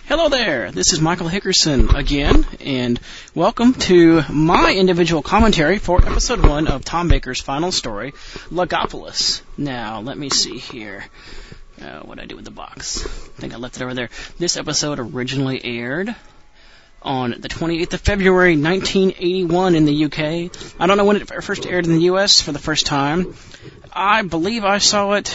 Hello there, this is Michael Hickerson again, and welcome to my individual commentary for episode 1 of Tom Baker's final story, Logopolis. Now, let me see here. What'd I do with the box? I think I left it over there. This episode originally aired on the 28th of February, 1981 in the UK. I don't know when it first aired in the US for the first time. I believe I saw it,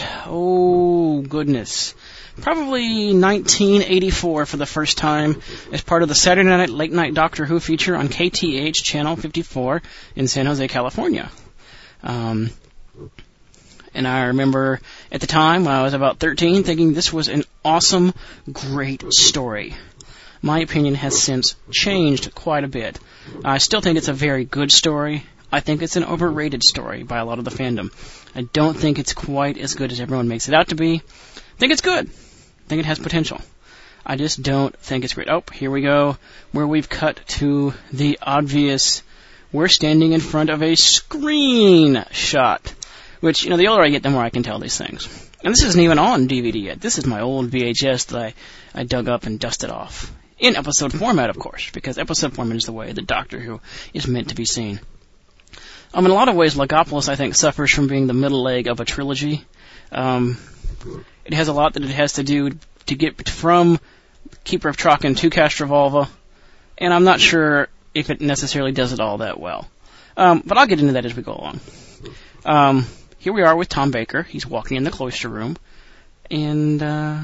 probably 1984 for the first time as part of the Saturday Night Late Night Doctor Who feature on KTH Channel 54 in San Jose, California. And I remember at the time, when I was about 13, thinking this was an awesome, great story. My opinion has since changed quite a bit. I still think it's a very good story. I think it's an overrated story by a lot of the fandom. I don't think it's quite as good as everyone makes it out to be. I think it's good. I think it has potential. I just don't think it's great. Oh, here we go, where we've cut to the obvious, we're standing in front of a screen shot. Which, the older I get, the more I can tell these things. And this isn't even on DVD yet. This is my old VHS that I dug up and dusted off. In episode format, of course, because episode format is the way the Doctor Who is meant to be seen. In a lot of ways, Logopolis, I think, suffers from being the middle leg of a trilogy. It has a lot that it has to do to get from Keeper of Traken to Castrovalva, and I'm not sure if it necessarily does it all that well. But I'll get into that as we go along. Here we are with Tom Baker. He's walking in the cloister room, and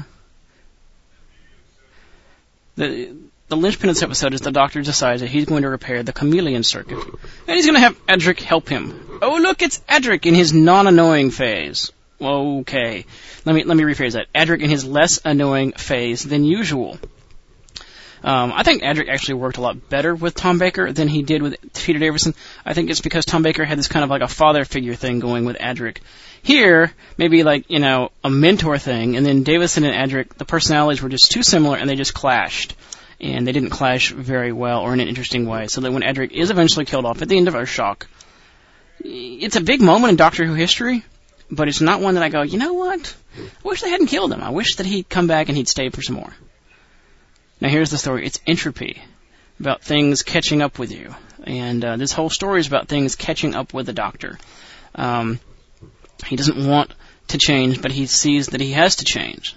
the linchpin of this episode is the Doctor decides that he's going to repair the chameleon circuit, and he's going to have Adric help him. Oh, look, it's Adric in his non-annoying phase. Okay, let me rephrase that. Adric in his less annoying phase than usual. I think Adric actually worked a lot better with Tom Baker than he did with Peter Davison. I think it's because Tom Baker had this kind of like a father figure thing going with Adric. Here, maybe like, a mentor thing, and then Davison and Adric, the personalities were just too similar and they just clashed. And they didn't clash very well or in an interesting way. So that when Adric is eventually killed off at the end of our shock, it's a big moment in Doctor Who history. But it's not one that I go, you know what? I wish they hadn't killed him. I wish that he'd come back and he'd stay for some more. Now here's the story. It's entropy, about things catching up with you. And this whole story is about things catching up with the Doctor. He doesn't want to change, but he sees that he has to change.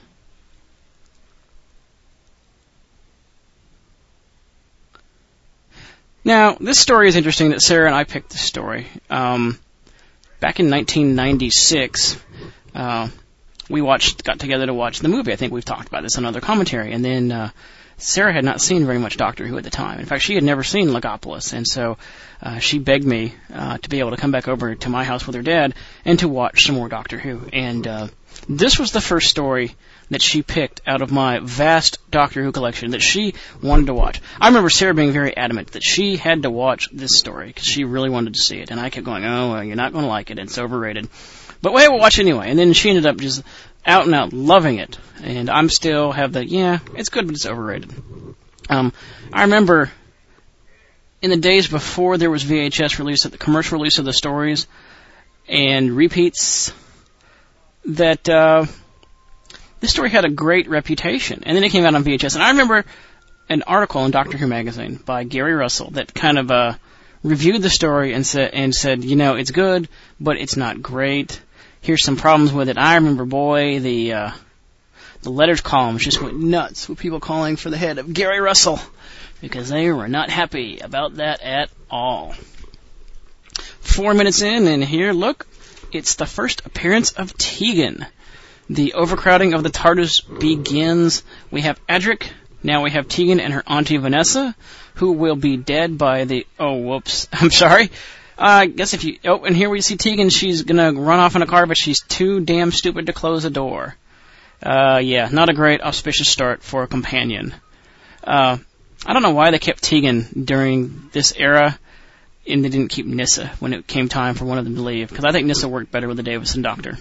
Now, this story is interesting that Sarah and I picked this story. Back in 1996, we got together to watch the movie. I think we've talked about this on other commentary. And then Sarah had not seen very much Doctor Who at the time. In fact, she had never seen Logopolis. And so she begged me to be able to come back over to my house with her dad and to watch some more Doctor Who. And this was the first story that she picked out of my vast Doctor Who collection that she wanted to watch. I remember Sarah being very adamant that she had to watch this story because she really wanted to see it. And I kept going, oh, well, you're not going to like it. It's overrated. But we'll watch it anyway. And then she ended up just out and out loving it. And I'm still have it's good, but it's overrated. I remember in the days before there was VHS release, the commercial release of the stories and repeats, that this story had a great reputation. And then it came out on VHS. And I remember an article in Doctor Who magazine by Gary Russell that kind of reviewed the story and said, it's good, but it's not great. Here's some problems with it. I remember, the letters columns just went nuts with people calling for the head of Gary Russell because they were not happy about that at all. 4 minutes in, and here, look, it's the first appearance of Tegan. The overcrowding of the TARDIS begins. We have Adric. Now we have Tegan and her auntie Vanessa, who will be dead by the... Oh, whoops. I'm sorry. I guess if you... Oh, and here we see Tegan. She's going to run off in a car, but she's too damn stupid to close the door. Not a great auspicious start for a companion. I don't know why they kept Tegan during this era, and they didn't keep Nyssa when it came time for one of them to leave, because I think Nyssa worked better with the Davison Doctor.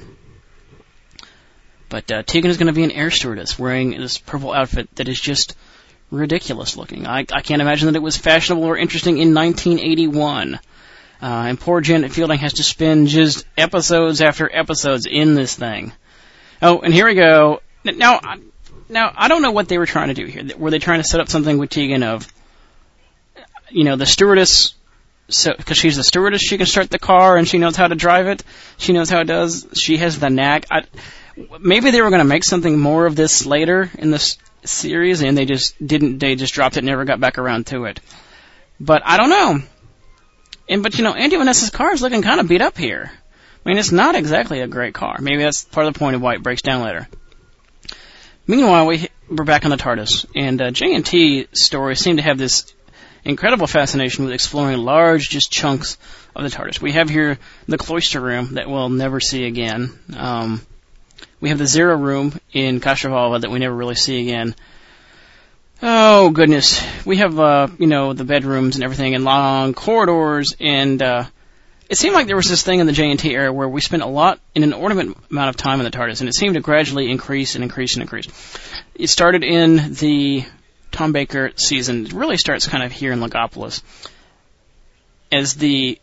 But Tegan is going to be an air stewardess wearing this purple outfit that is just ridiculous looking. I can't imagine that it was fashionable or interesting in 1981. And poor Janet Fielding has to spend just episodes after episodes in this thing. Oh, and here we go. Now, Now, I don't know what they were trying to do here. Were they trying to set up something with Tegan of, the stewardess, because she's the stewardess, she can start the car and she knows how to drive it. She knows how it does. She has the knack. Maybe they were going to make something more of this later in this series, and they just didn't. They just dropped it and never got back around to it. But I don't know. But Andy Vanessa's car is looking kind of beat up here. I mean, it's not exactly a great car. Maybe that's part of the point of why it breaks down later. Meanwhile, we're back on the TARDIS, and J&T stories seem to have this incredible fascination with exploring large, just chunks of the TARDIS. We have here the cloister room that we'll never see again. We have the Zero room in Castrovalva that we never really see again. Oh, goodness. We have, the bedrooms and everything and long corridors, and it seemed like there was this thing in the J&T era where we spent an inordinate amount of time in the TARDIS, and it seemed to gradually increase and increase and increase. It started in the Tom Baker season. It really starts kind of here in Logopolis. As the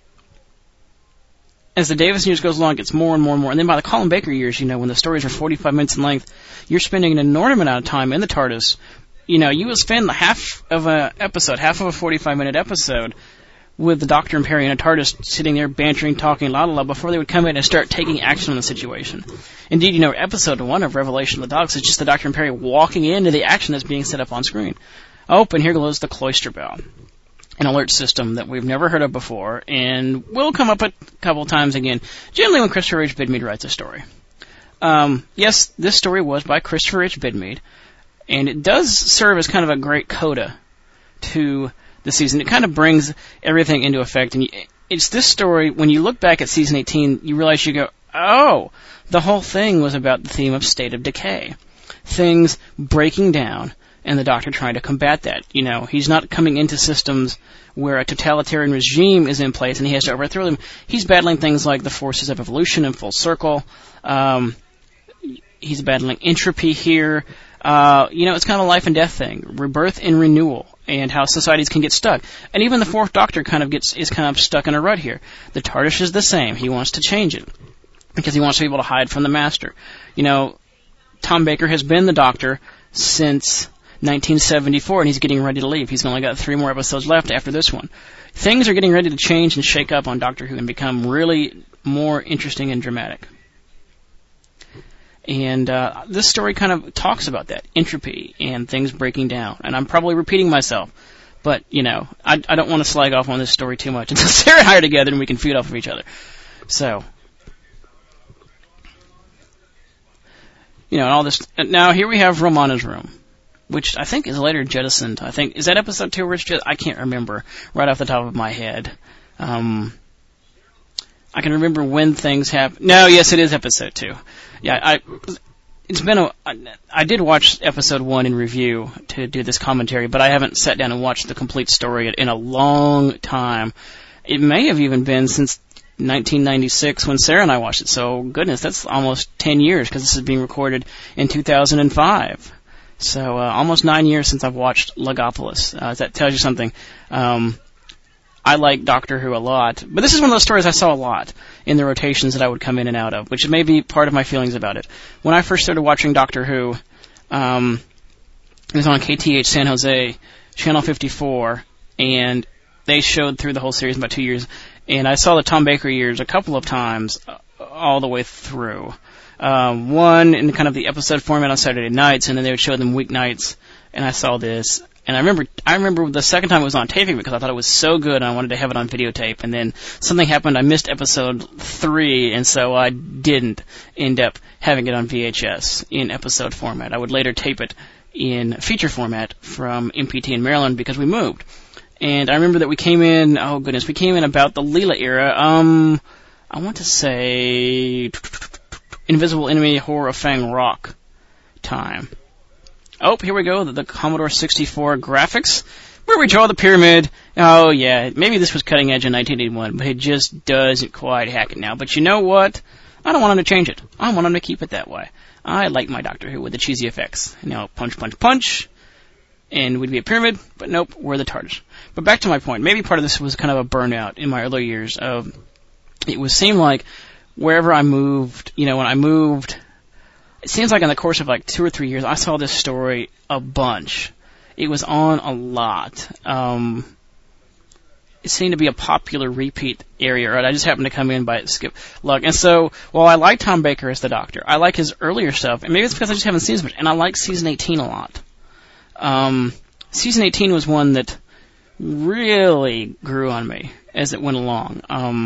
Davis years goes along, it gets more and more and more. And then by the Colin Baker years, when the stories are 45 minutes in length, you're spending an inordinate amount of time in the TARDIS. You will spend half of a 45-minute episode with the Doctor and Perry in a TARDIS sitting there bantering, talking, la la la, before they would come in and start taking action on the situation. Indeed, episode 1 of Revelation of the Dogs is just the Doctor and Perry walking into the action that's being set up on screen. Oh, and here goes the cloister bell. An alert system that we've never heard of before, and will come up a couple times again, generally when Christopher H. Bidmead writes a story. Yes, this story was by Christopher H. Bidmead, and it does serve as kind of a great coda to the season. It kind of brings everything into effect, and it's this story, when you look back at season 18, you realize you go, oh, the whole thing was about the theme of state of decay. Things breaking down, and the Doctor trying to combat that. He's not coming into systems where a totalitarian regime is in place and he has to overthrow them. He's battling things like the forces of evolution in Full Circle. He's battling entropy here. It's kind of a life and death thing, rebirth and renewal, and how societies can get stuck. And even the Fourth Doctor is kind of stuck in a rut here. The TARDIS is the same. He wants to change it because he wants to be able to hide from the Master. Tom Baker has been the Doctor since 1974, and he's getting ready to leave. He's only got 3 more episodes left after this one. Things are getting ready to change and shake up on Doctor Who and become really more interesting and dramatic. And this story kind of talks about that, entropy and things breaking down. And I'm probably repeating myself, but, I don't want to slag off on this story too much until Sarah and I are together and we can feed off of each other. So, and all this. Now, here we have Romana's room, which I think is later jettisoned. Is that episode 2 where it's I can't remember right off the top of my head. I can remember when things happen. No, yes, it is episode 2. Yeah, I did watch episode 1 in review to do this commentary, but I haven't sat down and watched the complete story in a long time. It may have even been since 1996 when Sarah and I watched it. So, goodness, that's almost 10 years because this is being recorded in 2005. So, almost 9 years since I've watched Logopolis. That tells you something. I like Doctor Who a lot, but this is one of those stories I saw a lot in the rotations that I would come in and out of, which may be part of my feelings about it. When I first started watching Doctor Who, it was on KTH San Jose, Channel 54, and they showed through the whole series in about 2 years, and I saw the Tom Baker years a couple of times all the way through. One in kind of the episode format on Saturday nights, and then they would show them weeknights, and I saw this. And I remember the second time it was on taping because I thought it was so good and I wanted to have it on videotape. And then something happened. I missed episode 3, and so I didn't end up having it on VHS in episode format. I would later tape it in feature format from MPT in Maryland because we moved. And I remember that we came in about the Leela era. I want to say Invisible Enemy Horror of Fang Rock time. Oh, here we go, the Commodore 64 graphics, where we draw the pyramid. Oh, yeah, maybe this was cutting edge in 1981, but it just doesn't quite hack it now. But you know what? I don't want them to change it. I want them to keep it that way. I like my Doctor Who with the cheesy effects. Punch, punch, punch, and we'd be a pyramid, but nope, we're the TARDIS. But back to my point, maybe part of this was kind of a burnout in my early years. It would seem like wherever I moved, when I moved it seems like in the course of like 2 or 3 years, I saw this story a bunch. It was on a lot. It seemed to be a popular repeat area, right? I just happened to come in by skip luck. And so, while I like Tom Baker as the Doctor, I like his earlier stuff, and maybe it's because I just haven't seen as much, and I like Season 18 a lot. Season 18 was one that really grew on me as it went along.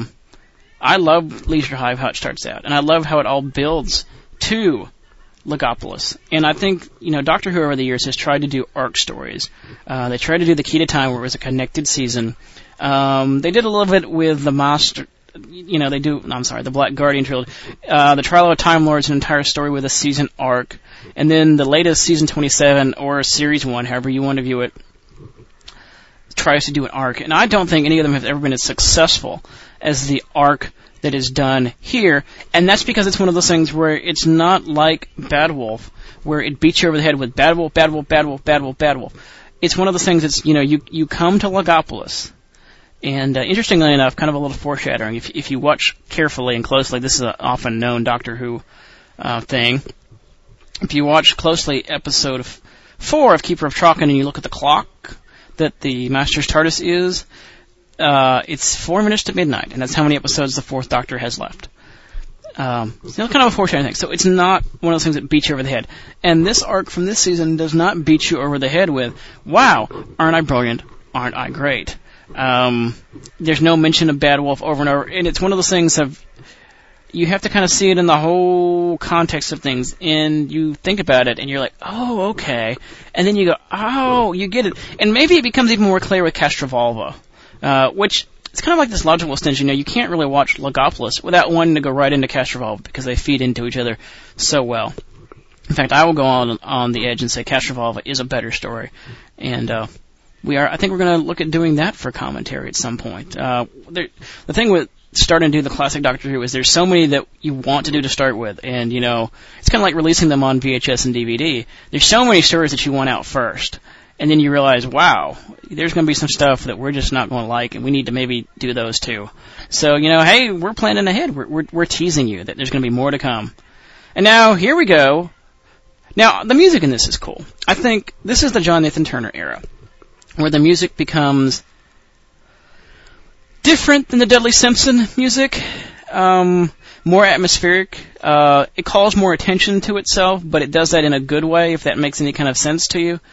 I love Leisure Hive, how it starts out, and I love how it all builds to Logopolis. And I think, Doctor Who over the years has tried to do arc stories. They tried to do the Key to Time, where it was a connected season. They did a little bit with the Master, the Black Guardian trilogy. The Trial of Time Lord is an entire story with a season arc. And then the latest Season 27, or Series 1, however you want to view it, tries to do an arc. And I don't think any of them have ever been as successful as the arc that is done here. And that's because it's one of those things where it's not like Bad Wolf, where it beats you over the head with Bad Wolf, Bad Wolf, Bad Wolf, Bad Wolf, Bad Wolf. It's one of those things that's, you come to Logopolis. And interestingly enough, kind of a little foreshadowing, if you watch carefully and closely, this is an often known Doctor Who thing. If you watch closely episode 4 of Keeper of Traken and you look at the clock that the Master's TARDIS is, it's 4 minutes to midnight, and that's how many episodes the Fourth Doctor has left. It's kind of a foreshadowing thing. So it's not one of those things that beats you over the head. And this arc from this season does not beat you over the head with, wow, aren't I brilliant? Aren't I great? There's no mention of Bad Wolf over and over, and it's one of those things of, you have to kind of see it in the whole context of things, and you think about it, and you're like, oh, okay. And then you go, oh, you get it. And maybe it becomes even more clear with Castrovalva, which, it's kind of like this logical extension. You can't really watch Logopolis without wanting to go right into Castrovalva, because they feed into each other so well. In fact, I will go on the edge and say Castrovalva is a better story. And, I think we're going to look at doing that for commentary at some point. The thing with starting to do the classic Doctor Who is there's so many that you want to do to start with, and it's kind of like releasing them on VHS and DVD. There's so many stories that you want out first, and then you realize, wow, there's going to be some stuff that we're just not going to like, and we need to maybe do those too. So hey, we're planning ahead. We're teasing you that there's going to be more to come. And now here we go. Now the music in this is cool. I think this is the John Nathan Turner era, where the music becomes different than the Dudley Simpson music, more atmospheric. It calls more attention to itself, but it does that in a good way, if that makes any kind of sense to you.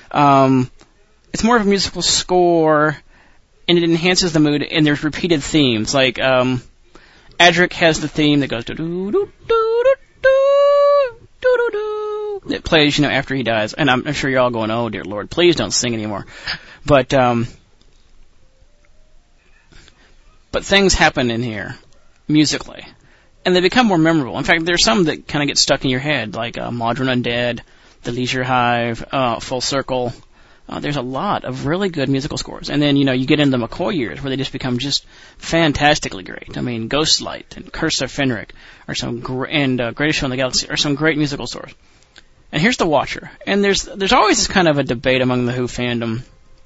It's more of a musical score, and it enhances the mood, and there's repeated themes. Like, Adric has the theme that goes that plays, after he dies. And I'm sure you're all going, oh dear Lord, please don't sing anymore. But things happen in here, musically, and they become more memorable. In fact, there's some that kind of get stuck in your head, like Modern Undead, The Leisure Hive, Full Circle. There's a lot of really good musical scores. And then, you get into the McCoy years, where they just become just fantastically great. I mean, Ghostlight and Curse of Fenric are Greatest Show in the Galaxy are some great musical scores. And here's The Watcher. And there's always this kind of a debate among the Who fandom.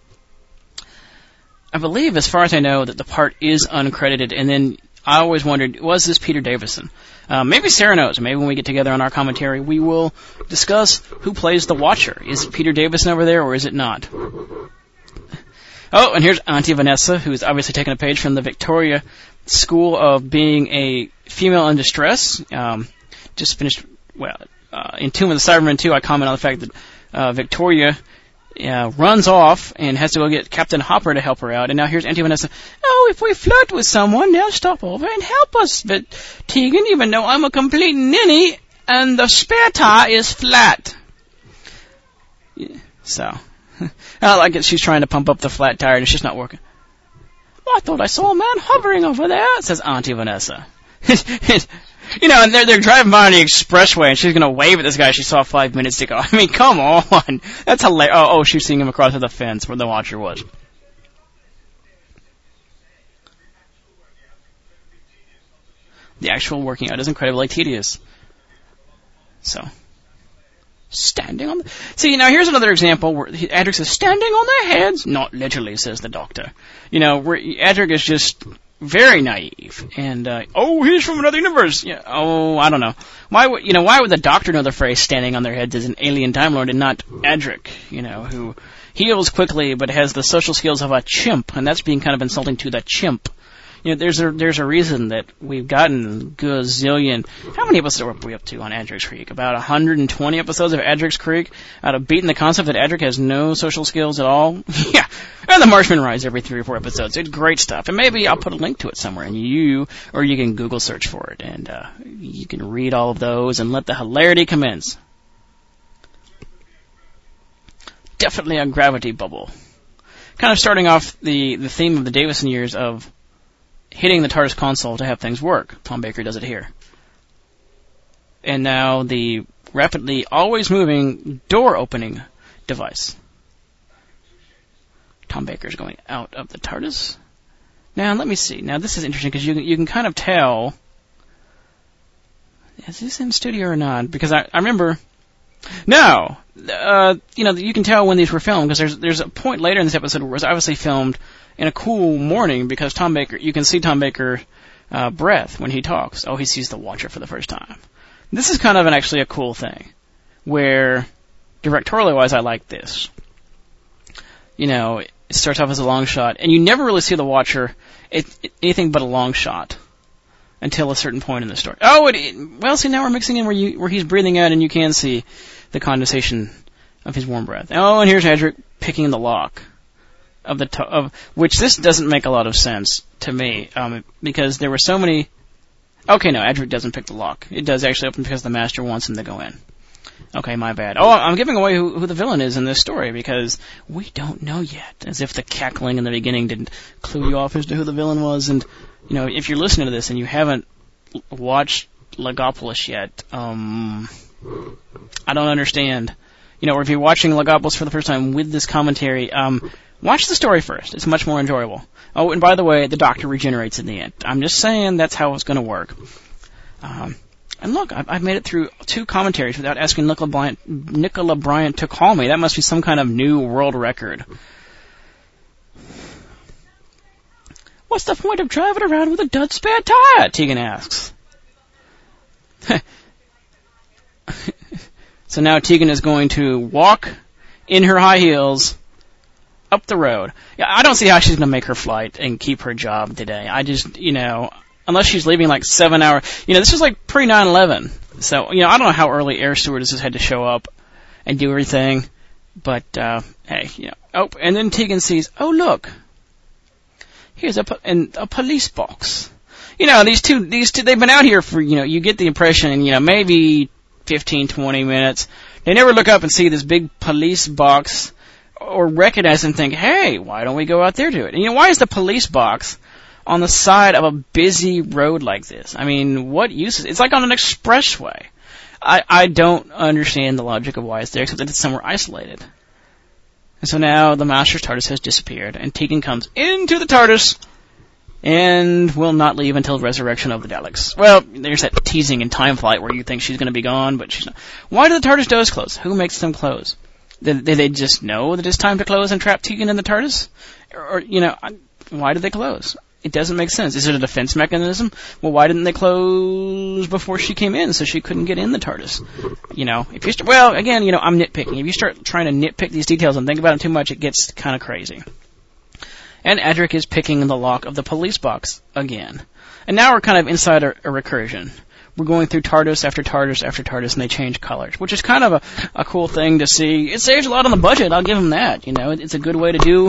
I believe, as far as I know, that the part is uncredited, and then I always wondered, was this Peter Davison? Maybe Sarah knows. Maybe when we get together on our commentary, we will discuss who plays the Watcher. Is it Peter Davison over there, or is it not? Oh, and here's Auntie Vanessa, who's obviously taken a page from the Victoria School of being a female in distress. Just finished, in Tomb of the Cybermen 2, I comment on the fact that Victoria runs off and has to go get Captain Hopper to help her out. And now here's Auntie Vanessa. Oh, if we flirt with someone, they'll stop over and help us. But Tegan, even though I'm a complete ninny, and the spare tire is flat. Yeah, so, I like it. She's trying to pump up the flat tire and it's just not working. Well, I thought I saw a man hovering over there, says Auntie Vanessa. And they're driving by on the expressway, and she's going to wave at this guy she saw 5 minutes ago. I mean, come on. That's hilarious. Oh, she's seeing him across the fence where the Watcher was. The actual working out is incredibly tedious. So, standing on the... See, now here's another example where Adric says, standing on their heads. Not literally, says the Doctor. Where Adric is just very naive. And, he's from another universe. Yeah, I don't know. Why would the Doctor know the phrase standing on their heads is an alien Time Lord and not Adric, who heals quickly but has the social skills of a chimp, and that's being kind of insulting to the chimp. There's a reason that we've gotten gazillion. How many episodes are we up to on Adric's Creek? About 120 episodes of Adric's Creek out of beating the concept that Adric has no social skills at all. Yeah, and the Marshman rise every 3 or 4 episodes. It's great stuff, and maybe I'll put a link to it somewhere, and you can Google search for it, and you can read all of those and let the hilarity commence. Definitely a gravity bubble. Kind of starting off the theme of the Davison years of hitting the TARDIS console to have things work. Tom Baker does it here. And now the rapidly always moving door opening device. Tom Baker's going out of the TARDIS. Now let me see. Now this is interesting because you can kind of tell. Is this in studio or not? Because I remember. No, you can tell when these were filmed because there's a point later in this episode where it was obviously filmed in a cool morning because you can see Tom Baker's breath when he talks. Oh, he sees the Watcher for the first time. This is kind of actually a cool thing, where directorially wise, I like this. It starts off as a long shot, and you never really see the Watcher anything but a long shot until a certain point in the story. See, now we're mixing in where he's breathing out, and you can see the condensation of his warm breath. Oh, and here's Adric picking the lock of which this doesn't make a lot of sense to me, because there were so many. Okay, no, Adric doesn't pick the lock. It does actually open because the Master wants him to go in. Okay, my bad. Oh, I'm giving away who the villain is in this story because we don't know yet. As if the cackling in the beginning didn't clue you off as to who the villain was. And if you're listening to this and you haven't watched Logopolis yet, I don't understand. Or if you're watching Logopolis for the first time with this commentary, watch the story first. It's much more enjoyable. Oh, and by the way, the Doctor regenerates in the end. I'm just saying that's how it's going to work. And look, I've made it through 2 commentaries without asking Nicola Bryant to call me. That must be some kind of new world record. What's the point of driving around with a dud spare tire? Tegan asks. So now Tegan is going to walk in her high heels up the road. Yeah, I don't see how she's going to make her flight and keep her job today. I just, unless she's leaving like 7 hours. This was like pre 9/11. So, I don't know how early air stewardesses had to show up and do everything. But, hey, Oh, and then Tegan sees, oh, look. Here's a police box. These two, they've been out here for, you get the impression, maybe 15, 20 minutes. They never look up and see this big police box or recognize and think, hey, why don't we go out there to it? And why is the police box on the side of a busy road like this? I mean, what use is it? It's like on an expressway. I don't understand the logic of why it's there, except that it's somewhere isolated. And so now the Master's TARDIS has disappeared, and Tegan comes into the TARDIS and will not leave until resurrection of the Daleks. Well, there's that teasing in Time Flight where you think she's going to be gone, but she's not. Why do the TARDIS doors close? Who makes them close? Did they just know that it's time to close and trap Tegan in the TARDIS? Or why did they close? It doesn't make sense. Is it a defense mechanism? Well, why didn't they close before she came in so she couldn't get in the TARDIS? If you I'm nitpicking. If you start trying to nitpick these details and think about them too much, it gets kind of crazy. And Adric is picking the lock of the police box again. And now we're kind of inside a recursion. We're going through TARDIS after TARDIS after TARDIS, and they change colors, which is kind of a cool thing to see. It saves a lot on the budget, I'll give them that. It's a good way to do,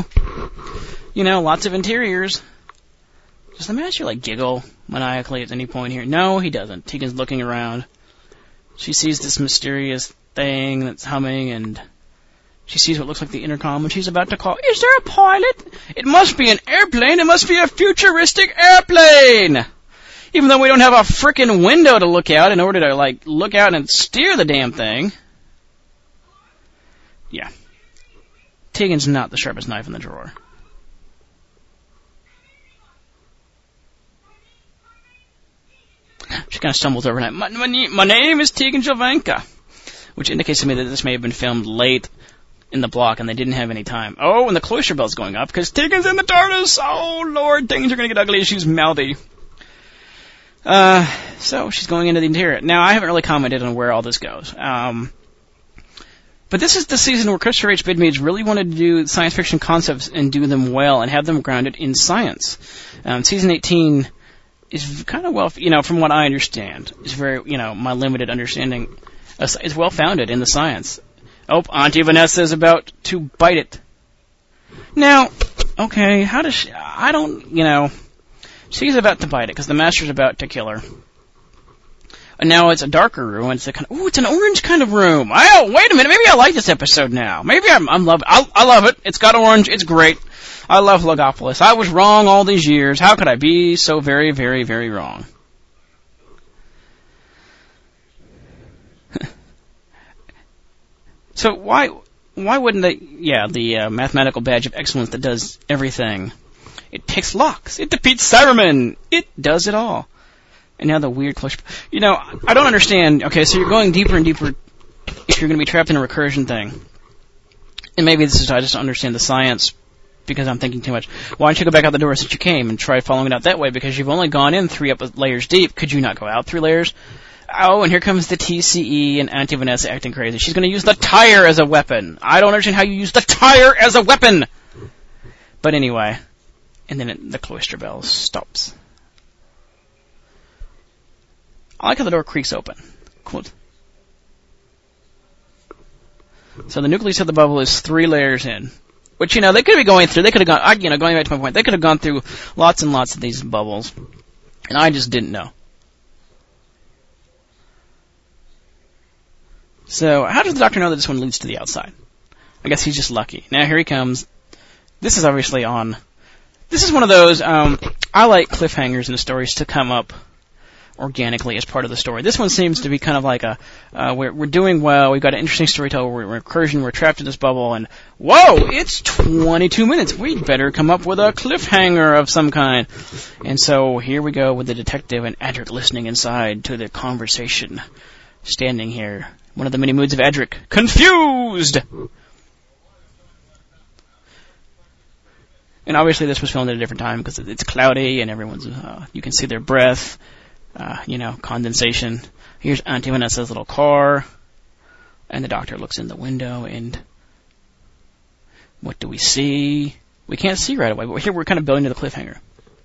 lots of interiors. Does the Master, giggle maniacally at any point here? No, he doesn't. Tegan's looking around. She sees this mysterious thing that's humming, and she sees what looks like the intercom, and she's about to call, is there a pilot? It must be an airplane. It must be a futuristic airplane! Even though we don't have a frickin' window to look out in order to, look out and steer the damn thing. Yeah. Tegan's not the sharpest knife in the drawer. She kind of stumbles over it. My name is Tegan Jovanka, which indicates to me that this may have been filmed late in the block, and they didn't have any time. Oh, and the cloister bell's going up, because Tegan's in the TARDIS! Oh, Lord, things are going to get ugly. She's mouthy. So she's going into the interior. Now, I haven't really commented on where all this goes. But this is the season where Christopher H. Bidmead really wanted to do science fiction concepts and do them well and have them grounded in science. Season 18 is kind of well, from what I understand, is very, my limited understanding, is well founded in the science. Oh, Auntie Vanessa is about to bite it. Now, okay, how does she, I don't, she's about to bite it because the Master's about to kill her. And now it's a darker room, and it's it's an orange kind of room. Oh, wait a minute, maybe I like this episode now. Maybe I'm love it. I love it. It's got orange, it's great. I love Logopolis. I was wrong all these years. How could I be so very, very, very wrong? So why wouldn't they, the mathematical badge of excellence that does everything. It picks locks. It defeats Cybermen. It does it all. And now the weird cloister. I don't understand. Okay, so you're going deeper and deeper if you're going to be trapped in a recursion thing. And maybe this is, I just don't understand the science because I'm thinking too much. Why don't you go back out the doors that you came and try following it out that way? Because you've only gone in 3 layers deep. Could you not go out 3 layers? Oh, and here comes the TCE and Auntie Vanessa acting crazy. She's going to use the tire as a weapon. I don't understand how you use the tire as a weapon! But anyway. And then the cloister bell stops. I like how the door creaks open. Cool. So the nucleus of the bubble is 3 layers in. Which, they could be going through, they could have gone, going back to my point, they could have gone through lots and lots of these bubbles. And I just didn't know. So, how does the Doctor know that this one leads to the outside? I guess he's just lucky. Now, here he comes. This is obviously on. This is one of those, I like cliffhangers in the stories to come up organically as part of the story. This one seems to be kind of like we're doing well, we've got an interesting story to tell, we're in recursion, we're trapped in this bubble, and whoa, it's 22 minutes, we'd better come up with a cliffhanger of some kind. And so, here we go with the detective and Adric listening inside to the conversation, standing here. One of the many moods of Adric. Confused! And obviously this was filmed at a different time because it's cloudy and everyone's, you can see their breath, condensation. Here's Auntie Vanessa's little car. And the Doctor looks in the window and what do we see? We can't see right away, but here we're kind of building to the cliffhanger.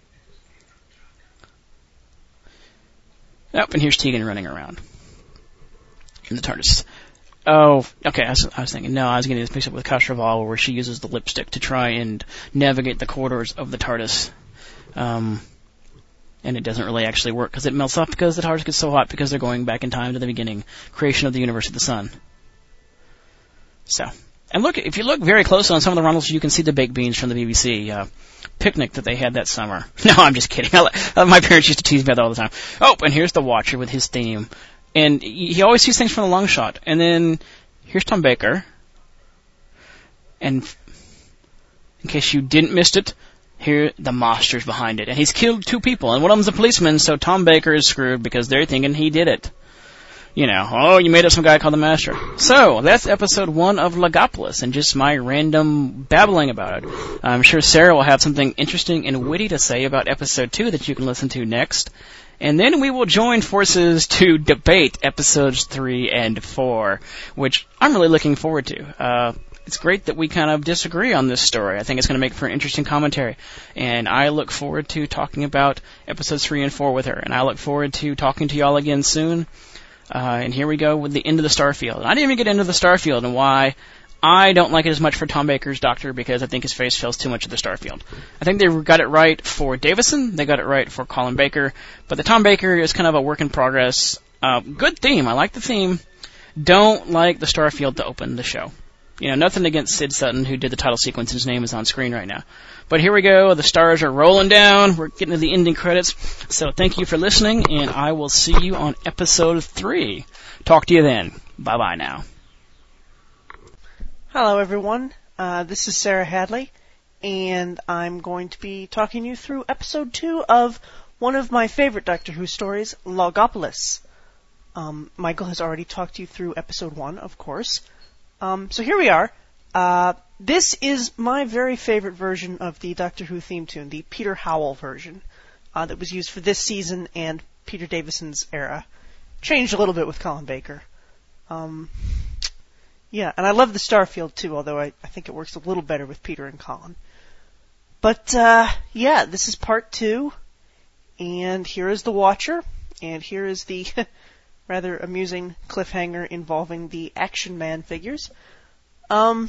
Yep, and here's Tegan running around. In the TARDIS. Oh, okay, I was thinking, no, I was getting this mixed up with Kastroval, where she uses the lipstick to try and navigate the corridors of the TARDIS. And it doesn't really actually work, because it melts off because the TARDIS gets so hot, because they're going back in time to the beginning, creation of the universe of the sun. So, and look, if you look very close on some of the Ronalds, you can see the baked beans from the BBC picnic that they had that summer. No, I'm just kidding. My parents used to tease me about that all the time. Oh, and here's the Watcher with his theme. And he always sees things from a long shot. And then, here's Tom Baker. And in case you didn't miss it, here, the Master's behind it. And he's killed 2 people. And one of them's a policeman, so Tom Baker is screwed because they're thinking he did it. You made up some guy called the Master. So, that's episode 1 of Logopolis, and just my random babbling about it. I'm sure Sarah will have something interesting and witty to say about episode 2 that you can listen to next. And then we will join forces to debate episodes 3 and 4, which I'm really looking forward to. It's great that we kind of disagree on this story. I think it's going to make for an interesting commentary. And I look forward to talking about episodes 3 and 4 with her. And I look forward to talking to y'all again soon. And here we go with the end of the Starfield. And I didn't even get into the Starfield and why I don't like it as much for Tom Baker's Doctor because I think his face fills too much of the Starfield. I think they got it right for Davison. They got it right for Colin Baker. But the Tom Baker is kind of a work in progress. Good theme. I like the theme. Don't like the Starfield to open the show. Nothing against Sid Sutton, who did the title sequence. His name is on screen right now. But here we go. The stars are rolling down. We're getting to the ending credits. So thank you for listening, and I will see you on episode 3. Talk to you then. Bye-bye now. Hello, everyone. This is Sarah Hadley, and I'm going to be talking you through episode 2 of one of my favorite Doctor Who stories, Logopolis. Michael has already talked you through episode 1, of course. So here we are. This is my very favorite version of the Doctor Who theme tune, the Peter Howell version, that was used for this season and Peter Davison's era. Changed a little bit with Colin Baker. Yeah, and I love the Starfield too, although I think it works a little better with Peter and Colin. But, yeah, this is part 2, and here is the Watcher, and here is the rather amusing cliffhanger involving the Action Man figures. I'm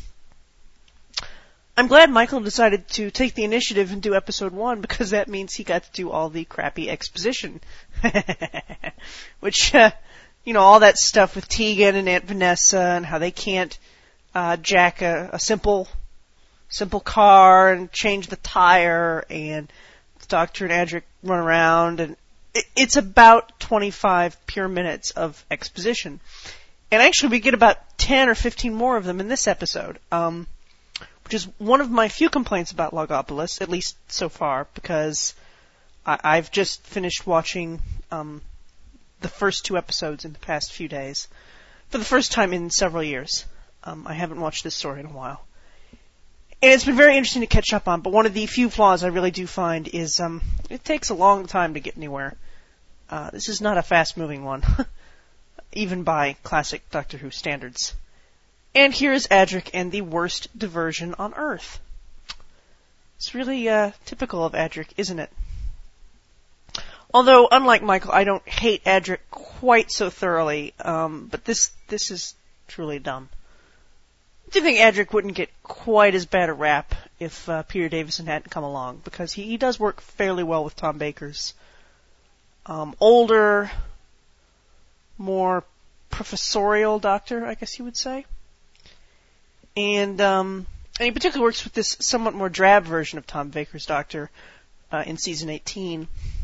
glad Michael decided to take the initiative and do episode 1, because that means he got to do all the crappy exposition. Which, all that stuff with Tegan and Aunt Vanessa and how they can't jack a simple car and change the tire, and the Doctor and Adric run around, and it's about 25 pure minutes of exposition. And actually we get about 10 or 15 more of them in this episode, which is one of my few complaints about Logopolis, at least so far, because I've just finished watching the first 2 episodes in the past few days, for the first time in several years. I haven't watched this story in a while. And it's been very interesting to catch up on, but one of the few flaws I really do find is it takes a long time to get anywhere. This is not a fast-moving one, even by classic Doctor Who standards. And here is Adric and the worst diversion on Earth. It's really typical of Adric, isn't it? Although, unlike Michael, I don't hate Adric quite so thoroughly, but this is truly dumb. I do think Adric wouldn't get quite as bad a rap if Peter Davison hadn't come along, because he does work fairly well with Tom Baker's older, more professorial Doctor, I guess you would say. And he particularly works with this somewhat more drab version of Tom Baker's Doctor in season 18,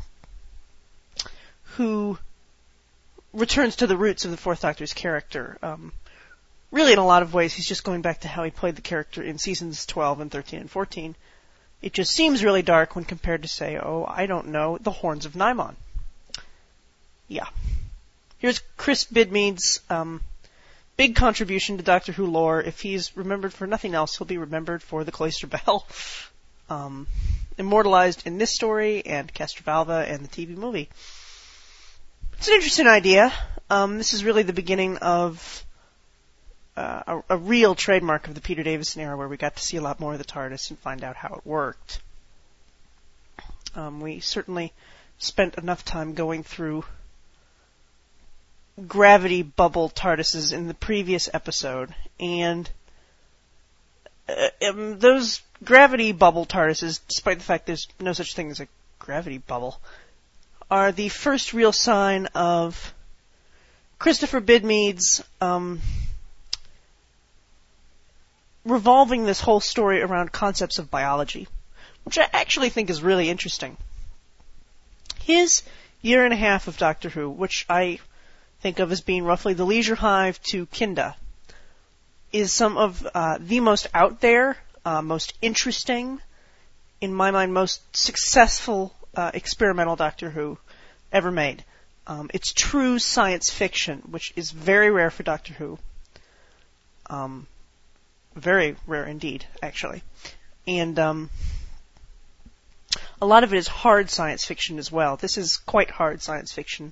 who returns to the roots of the Fourth Doctor's character. Really, in a lot of ways, he's just going back to how he played the character in seasons 12 and 13 and 14. It just seems really dark when compared to, say, the Horns of Nimon. Yeah. Here's Chris Bidmead's big contribution to Doctor Who lore. If he's remembered for nothing else, he'll be remembered for the Cloister Bell. Immortalized in this story, and Castrovalva, and the TV movie. It's an interesting idea. This is really the beginning of a real trademark of the Peter Davison era, where we got to see a lot more of the TARDIS and find out how it worked. We certainly spent enough time going through gravity bubble TARDISes in the previous episode, and those gravity bubble TARDISes, despite the fact there's no such thing as a gravity bubble, are the first real sign of Christopher Bidmead's revolving this whole story around concepts of biology, which I actually think is really interesting. His year and a half of Doctor Who, which I think of as being roughly the Leisure Hive to Kinda, is some of the most out there, most interesting, in my mind, most successful experimental Doctor Who ever made. It's true science fiction, which is very rare for Doctor Who. Very rare indeed, actually. And a lot of it is hard science fiction as well. This is quite hard science fiction.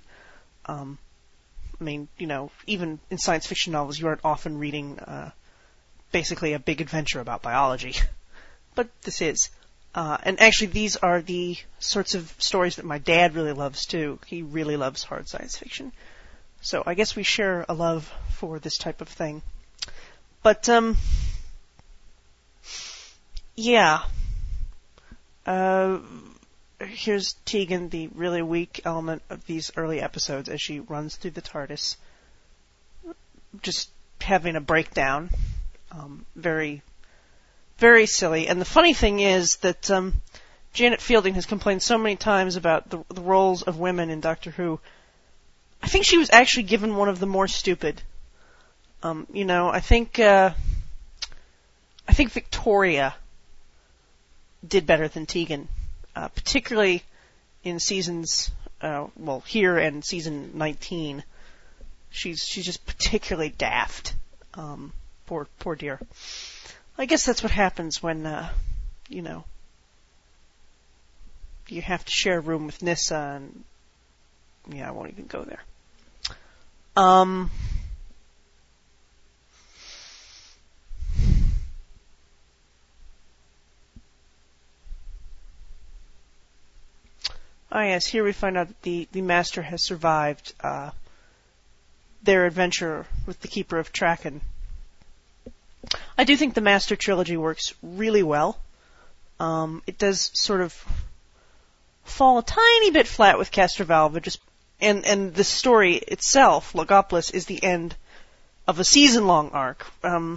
Even in science fiction novels, you aren't often reading basically a big adventure about biology. But this is. And actually, these are the sorts of stories that my dad really loves, too. He really loves hard science fiction. So I guess we share a love for this type of thing. But, yeah. Here's Tegan, the really weak element of these early episodes, as she runs through the TARDIS, just having a breakdown. Very, very silly. And the funny thing is that Janet Fielding has complained so many times about the roles of women in Doctor Who. I think she was actually given one of the more stupid. I think Victoria did better than Tegan, particularly in seasons, here and season 19. She's just particularly daft. Poor dear. I guess that's what happens when, you have to share a room with Nyssa, and I won't even go there. Yes, here we find out that the Master has survived their adventure with the Keeper of Traken. I do think the Master trilogy works really well. It does sort of fall a tiny bit flat with Castrovalva, and the story itself, Logopolis, is the end of a season-long arc.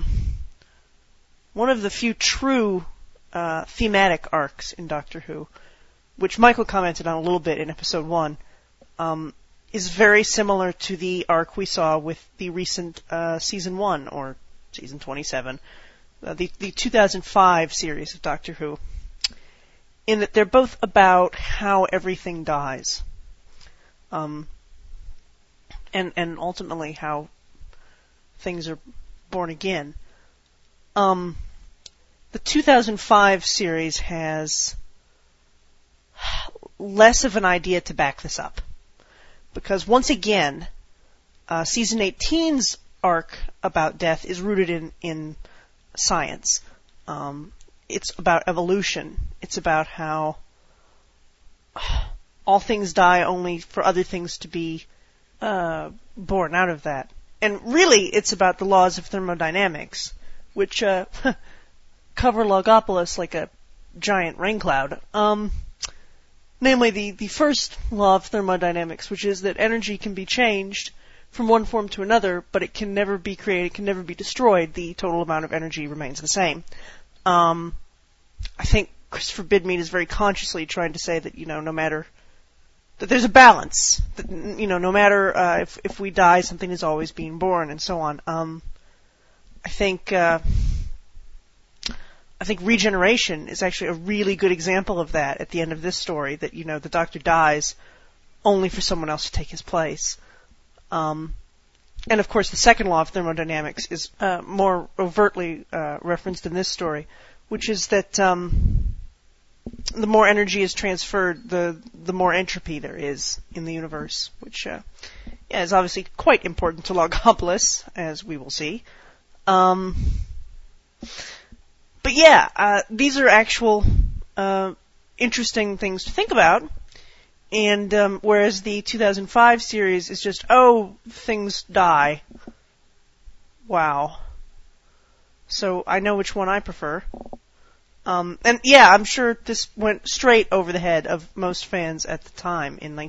One of the few true thematic arcs in Doctor Who, which Michael commented on a little bit in episode 1, is very similar to the arc we saw with the recent season 1, or season 27, the 2005 series of Doctor Who, in that they're both about how everything dies, and ultimately how things are born again. The 2005 series has less of an idea to back this up, because once again, season 18's arc about death is rooted in science. It's about evolution. It's about how all things die only for other things to be born out of that. And really, it's about the laws of thermodynamics, which cover Logopolis like a giant rain cloud. Namely, the first law of thermodynamics, which is that energy can be changed from one form to another, but it can never be created, can never be destroyed. The total amount of energy remains the same. I think Christopher Bidmead is very consciously trying to say that, no matter, that there's a balance, that, no matter if we die, something is always being born, and so on. I think regeneration is actually a really good example of that at the end of this story, that, the Doctor dies only for someone else to take his place. And of course, the second law of thermodynamics is more overtly referenced in this story, which is that the more energy is transferred, the more entropy there is in the universe, which is obviously quite important to Logopolis, as we will see. But yeah, these are actual interesting things to think about. And whereas the 2005 series is just, things die. Wow. So I know which one I prefer. And yeah, I'm sure this went straight over the head of most fans at the time in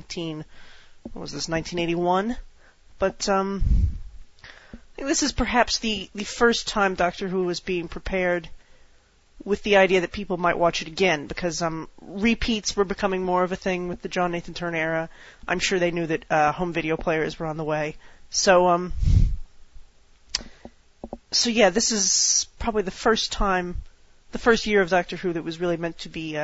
1981? But I think this is perhaps the first time Doctor Who was being prepared with the idea that people might watch it again, because repeats were becoming more of a thing with the John Nathan Turner era. I'm sure they knew that home video players were on the way. So yeah, this is probably the first year of Doctor Who that was really meant to be,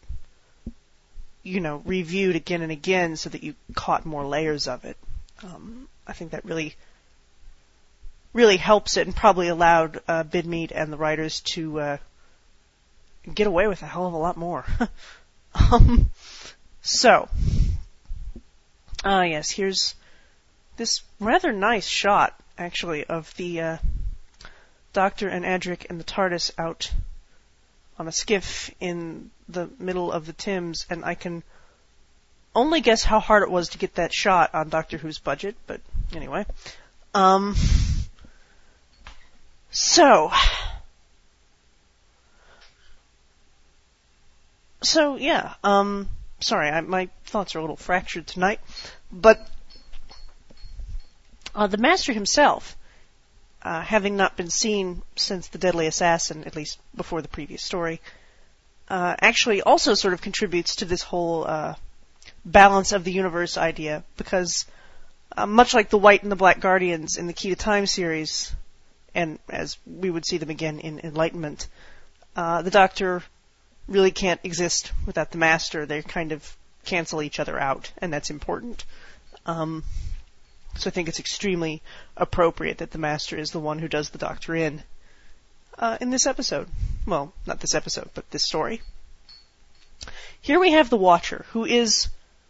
reviewed again and again so that you caught more layers of it. I think that really, really helps it, and probably allowed Bidmead and the writers to get away with a hell of a lot more. Yes, here's this rather nice shot, actually, of the Doctor and Adric and the TARDIS out on a skiff in the middle of the Thames, and I can only guess how hard it was to get that shot on Doctor Who's budget, but anyway. So yeah, sorry, my thoughts are a little fractured tonight, but the Master himself, having not been seen since The Deadly Assassin, at least before the previous story, actually also sort of contributes to this whole balance of the universe idea, because much like the White and the Black Guardians in the Key to Time series, and as we would see them again in Enlightenment, the Doctor really can't exist without the Master. They kind of cancel each other out, and that's important. So I think it's extremely appropriate that the Master is the one who does the Doctor in this episode. Well, not this episode, but this story. Here we have the Watcher, who is,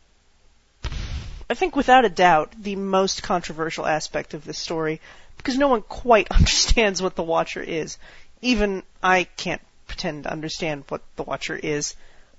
I think without a doubt, the most controversial aspect of this story, because no one quite understands what the Watcher is. Even I can't pretend to understand what the Watcher is.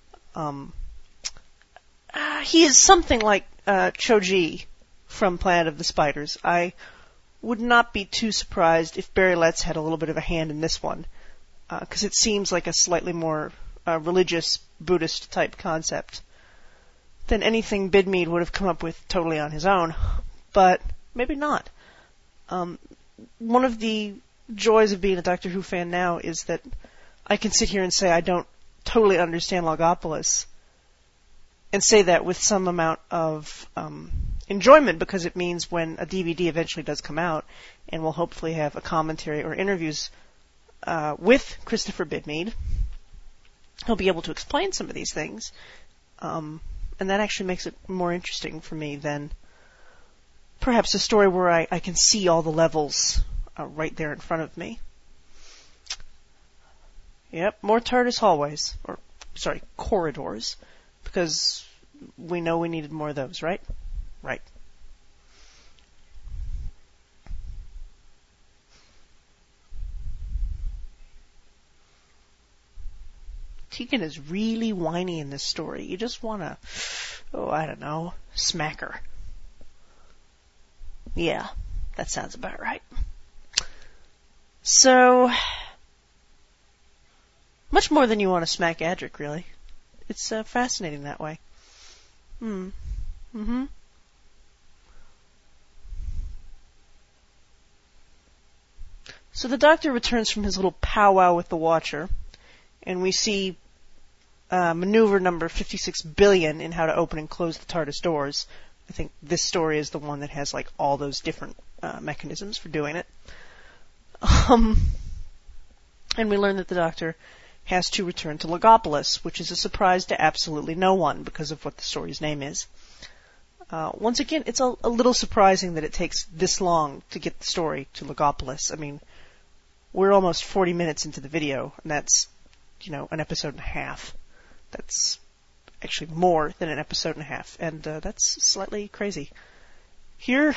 He is something like Choji from Planet of the Spiders. I would not be too surprised if Barry Letts had a little bit of a hand in this one, because it seems like a slightly more religious, Buddhist-type concept than anything Bidmead would have come up with totally on his own. But maybe not. One of the joys of being a Doctor Who fan now is that I can sit here and say I don't totally understand Logopolis, and say that with some amount of enjoyment, because it means when a DVD eventually does come out, and we'll hopefully have a commentary or interviews with Christopher Bidmead, he'll be able to explain some of these things, and that actually makes it more interesting for me than perhaps a story where I can see all the levels right there in front of me. Yep, more TARDIS hallways, corridors, because we know we needed more of those, right? Right. Tegan is really whiny in this story. You just want to, smack her. Yeah, that sounds about right. So, much more than you want to smack Adric, really. It's fascinating that way. So the Doctor returns from his little powwow with the Watcher, and we see maneuver number 56 billion in how to open and close the TARDIS doors. I think this story is the one that has like all those different mechanisms for doing it. And we learn that the Doctor has to return to Logopolis, which is a surprise to absolutely no one because of what the story's name is. Once again, it's a little surprising that it takes this long to get the story to Logopolis. I mean, we're almost 40 minutes into the video, and that's, an episode and a half. That's actually more than an episode and a half, and that's slightly crazy. Here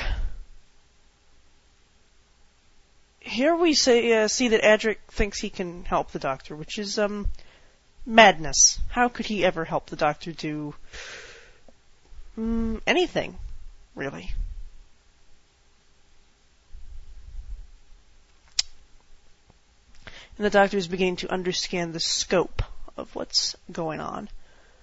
we see that Adric thinks he can help the Doctor, which is madness. How could he ever help the Doctor do anything, really? And the Doctor is beginning to understand the scope of what's going on.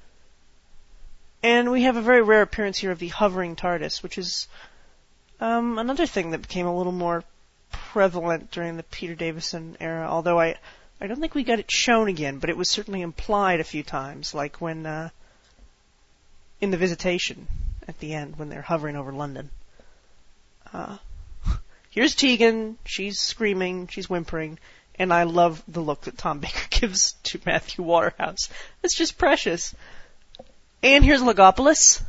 And we have a very rare appearance here of the hovering TARDIS, which is another thing that became a little more prevalent during the Peter Davison era, although I don't think we got it shown again, but it was certainly implied a few times, like when in the Visitation at the end, when they're hovering over London. Here's Tegan, she's screaming, she's whimpering, and I love the look that Tom Baker gives to Matthew Waterhouse. It's just precious. And here's Logopolis.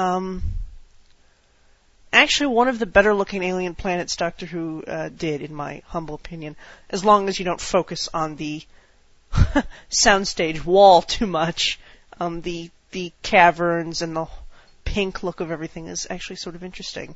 Actually, one of the better-looking alien planets Doctor Who did, in my humble opinion, as long as you don't focus on the soundstage wall too much. The caverns and the pink look of everything is actually sort of interesting.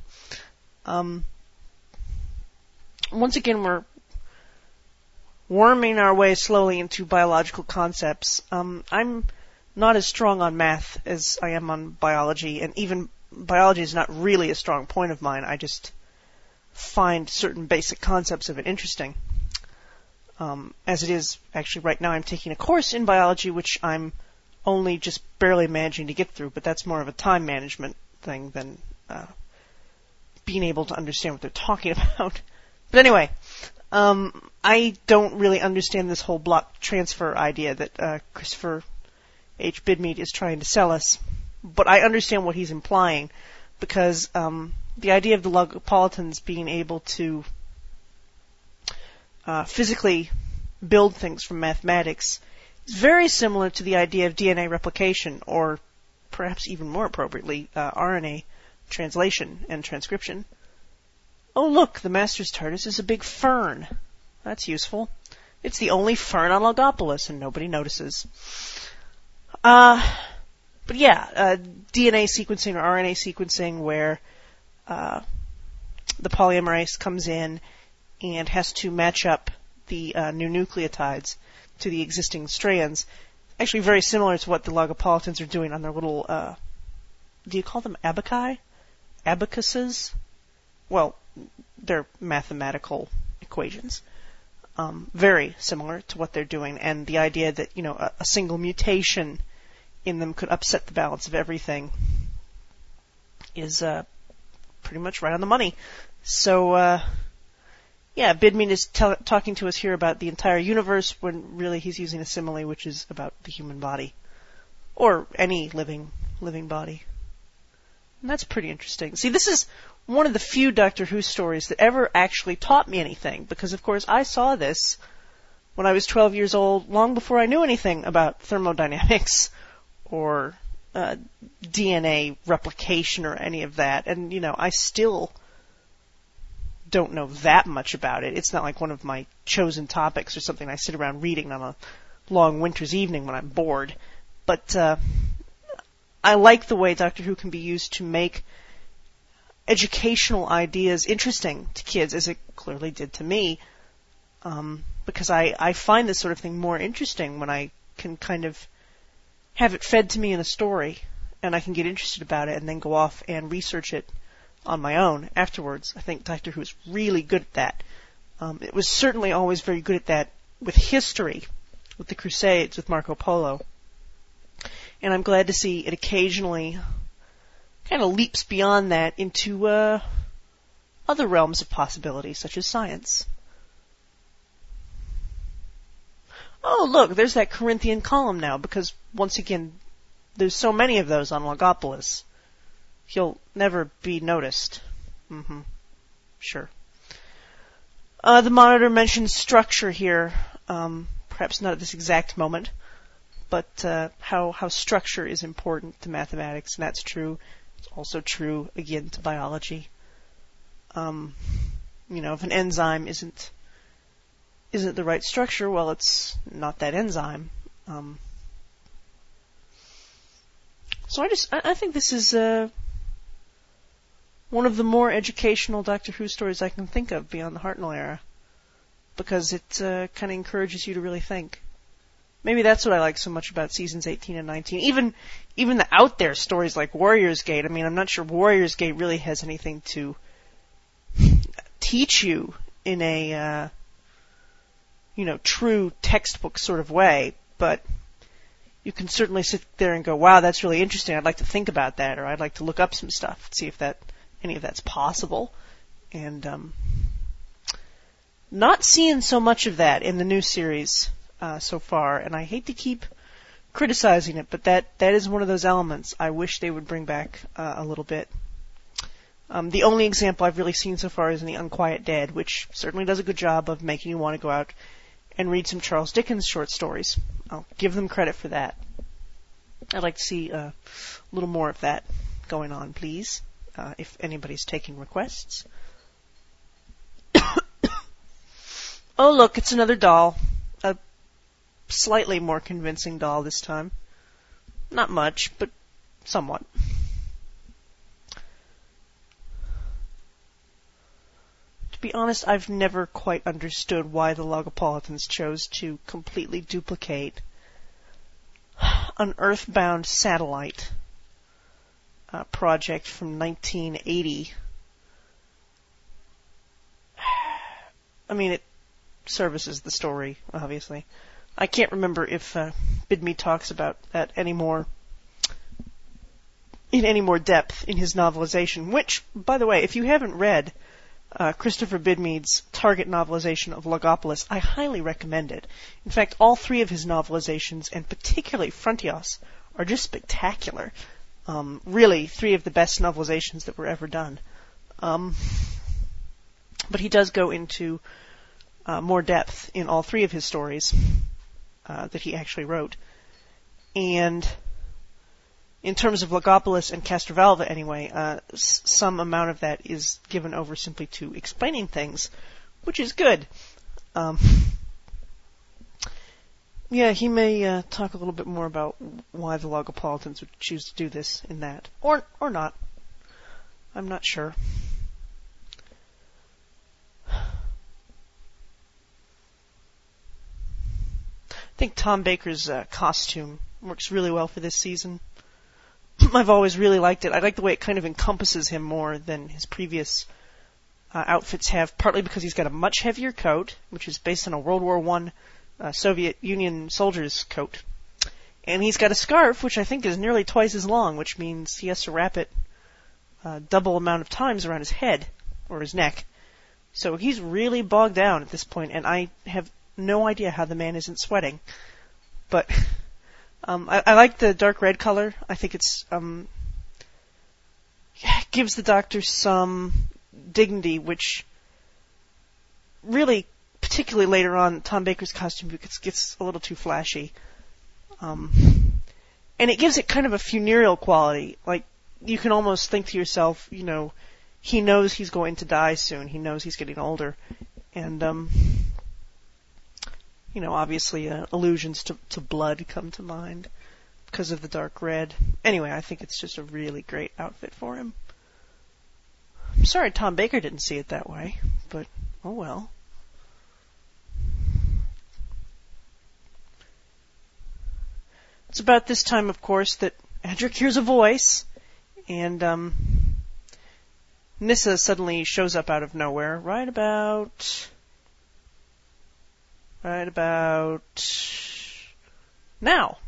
Once again, we're worming our way slowly into biological concepts. I'm not as strong on math as I am on biology, and even biology is not really a strong point of mine. I just find certain basic concepts of it interesting. As it is, actually, right now I'm taking a course in biology, which I'm only just barely managing to get through, but that's more of a time management thing than being able to understand what they're talking about. But anyway, I don't really understand this whole block transfer idea that Christopher H. Bidmead is trying to sell us. But I understand what he's implying, because the idea of the Logopolitans being able to physically build things from mathematics is very similar to the idea of DNA replication, or perhaps even more appropriately, RNA translation and transcription. Oh, look, the Master's TARDIS is a big fern. That's useful. It's the only fern on Logopolis, and nobody notices. But yeah, DNA sequencing or RNA sequencing where the polymerase comes in and has to match up the new nucleotides to the existing strands. Actually very similar to what the Logopolitans are doing on their little, do you call them abaci? Abacuses? Well, they're mathematical equations. Very similar to what they're doing, and the idea that, a single mutation in them could upset the balance of everything is pretty much right on the money. So, Bidmead is talking to us here about the entire universe when really he's using a simile which is about the human body. Or any living body. And that's pretty interesting. See, this is one of the few Doctor Who stories that ever actually taught me anything, because of course I saw this when I was 12 years old, long before I knew anything about thermodynamics or DNA replication or any of that. And, I still don't know that much about it. It's not like one of my chosen topics or something I sit around reading on a long winter's evening when I'm bored. But I like the way Doctor Who can be used to make educational ideas interesting to kids, as it clearly did to me, because I find this sort of thing more interesting when I can kind of have it fed to me in a story, and I can get interested about it and then go off and research it on my own afterwards. I think Doctor Who is really good at that. It was certainly always very good at that with history, with the Crusades, with Marco Polo. And I'm glad to see it occasionally kind of leaps beyond that into other realms of possibility, such as science. Oh, look, there's that Corinthian column now, because, once again, there's so many of those on Logopolis. He'll never be noticed. Sure. The Monitor mentions structure here, perhaps not at this exact moment, but how structure is important to mathematics, and that's true. It's also true, again, to biology. If an enzyme isn't the right structure, well, it's not that enzyme. So I think this is one of the more educational Doctor Who stories I can think of beyond the Hartnell era, because it kind of encourages you to really think. Maybe that's what I like so much about seasons 18 and 19. Even the out there stories like Warriors Gate. I mean, I'm not sure Warriors Gate really has anything to teach you in a true textbook sort of way, but you can certainly sit there and go, wow, that's really interesting. I'd like to think about that, or I'd like to look up some stuff, see if any of that's possible. And not seeing so much of that in the new series so far, and I hate to keep criticizing it, but that is one of those elements I wish they would bring back a little bit. The only example I've really seen so far is in The Unquiet Dead, which certainly does a good job of making you want to go out and read some Charles Dickens short stories. I'll give them credit for that. I'd like to see a little more of that going on, please, if anybody's taking requests. Oh, look, it's another doll. A slightly more convincing doll this time. Not much, but somewhat. To be honest, I've never quite understood why the Logopolitans chose to completely duplicate an Earthbound satellite project from 1980. I mean, it services the story, obviously. I can't remember if Bidmead talks about that in any more depth in his novelization, which, by the way, if you haven't read Christopher Bidmead's Target novelization of Logopolis, I highly recommend it. In fact, all three of his novelizations, and particularly Frontios, are just spectacular. Really, three of the best novelizations that were ever done. But he does go into more depth in all three of his stories that he actually wrote. And in terms of Logopolis and Castrovalva anyway, some amount of that is given over simply to explaining things, which is good. Yeah, he may talk a little bit more about why the Logopolitans would choose to do this in that. Or not. I'm not sure. I think Tom Baker's costume works really well for this season. I've always really liked it. I like the way it kind of encompasses him more than his previous outfits have, partly because he's got a much heavier coat, which is based on a World War I Soviet Union soldier's coat. And he's got a scarf, which I think is nearly twice as long, which means he has to wrap it double amount of times around his head, or his neck. So he's really bogged down at this point, and I have no idea how the man isn't sweating. But I like the dark red color. I think it's gives the Doctor some dignity, which really, particularly later on, Tom Baker's costume gets a little too flashy. And it gives it kind of a funereal quality. Like, you can almost think to yourself, you know, he knows he's going to die soon. He knows he's getting older. And, you know, obviously allusions to blood come to mind because of the dark red. Anyway, I think it's just a really great outfit for him. I'm sorry Tom Baker didn't see it that way, but oh well. It's about this time, of course, that Adric hears a voice, and Nyssa suddenly shows up out of nowhere right about now.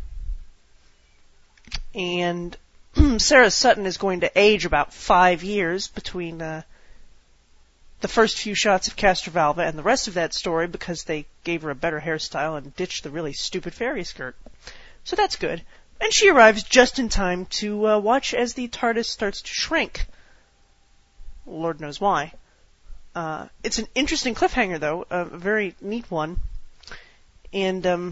And Sarah Sutton is going to age about 5 years between the first few shots of Castrovalva and the rest of that story, because they gave her a better hairstyle and ditched the really stupid fairy skirt. So that's good. And she arrives just in time to watch as the TARDIS starts to shrink. Lord knows why. It's an interesting cliffhanger, though, a very neat one. And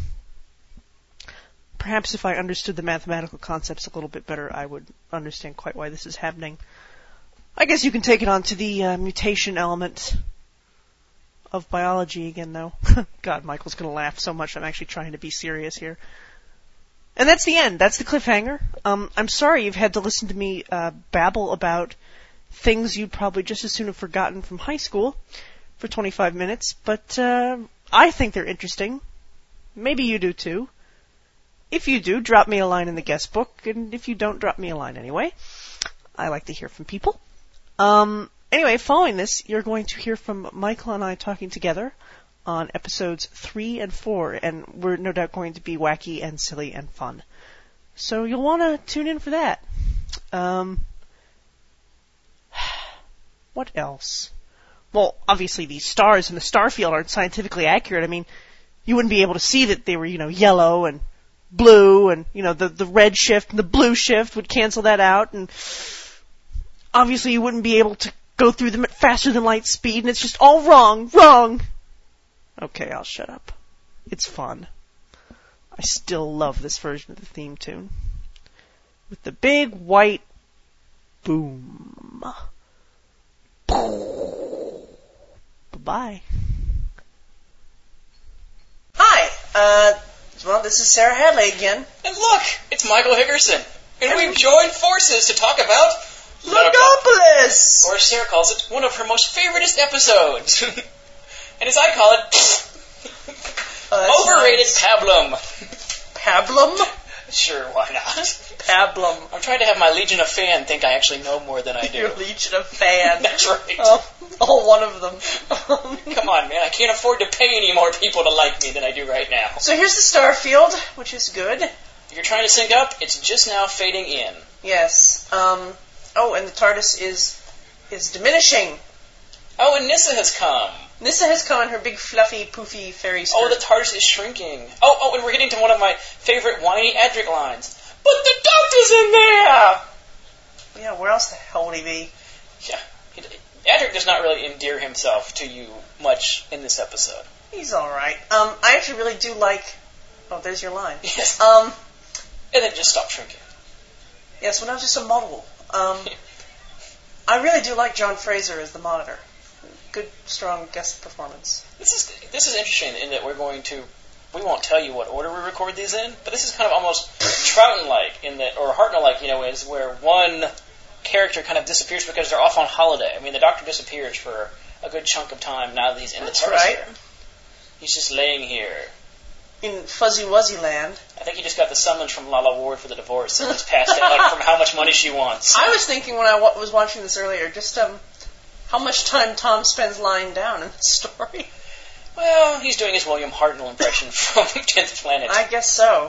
perhaps if I understood the mathematical concepts a little bit better, I would understand quite why this is happening. I guess you can take it on to the mutation element of biology again, though. God, Michael's going to laugh so much. I'm actually trying to be serious here. And that's the end. That's the cliffhanger. I'm sorry you've had to listen to me babble about things you'd probably just as soon have forgotten from high school for 25 minutes, but I think they're interesting. Maybe you do too. If you do, drop me a line in the guest book, and if you don't, drop me a line anyway. I like to hear from people. Anyway, following this, you're going to hear from Michael and I talking together on episodes 3 and 4, and we're no doubt going to be wacky and silly and fun. So you'll want to tune in for that. What else? Well, obviously these stars in the starfield aren't scientifically accurate. I mean, you wouldn't be able to see that they were, yellow and blue, and, the red shift and the blue shift would cancel that out, and obviously you wouldn't be able to go through them at faster than light speed, and it's just all wrong. Okay, I'll shut up. It's fun. I still love this version of the theme tune. With the big white boom. Bye-bye. Hi, well, this is Sarah Hadley again. And look, it's Michael Higgerson. And we've joined forces to talk about Logopolis! Or as Sarah calls it, one of her most favoritist episodes. And as I call it, overrated nice. pablum. Pablum? Sure, why not? Pablum. I'm trying to have my Legion of Fan think I actually know more than I do. Your Legion of Fan. That's right. All one of them. Come on, man. I can't afford to pay any more people to like me than I do right now. So here's the Starfield, which is good. If you're trying to sync up, it's just now fading in. Yes. And the TARDIS is diminishing. Oh, and Nyssa has come. Nyssa has come in her big, fluffy, poofy fairy skirt. Oh, the TARDIS is shrinking. Oh, and we're getting to one of my favorite whiny Adric lines. But the Doctor's in there! Yeah, where else the hell would he be? Yeah. Adric does not really endear himself to you much in this episode. He's alright. I actually really do like... Oh, there's your line. Yes. And then just stop shrinking. Yes, when I was just a model. I really do like John Fraser as the Monitor. Good, strong guest performance. This is interesting in that we won't tell you what order we record these in, but this is kind of almost Troughton-like in that, or Hartnell-like, is where one character kind of disappears because they're off on holiday. I mean, the Doctor disappears for a good chunk of time now that he's in the TARDIS. Right. Here. He's just laying here. In Fuzzy Wuzzy Land. I think he just got the summons from Lala Ward for the divorce and just passed out from how much money she wants. I was thinking when I was watching this earlier, just how much time Tom spends lying down in the story. Well, he's doing his William Hartnell impression from 10th Planet. I guess so.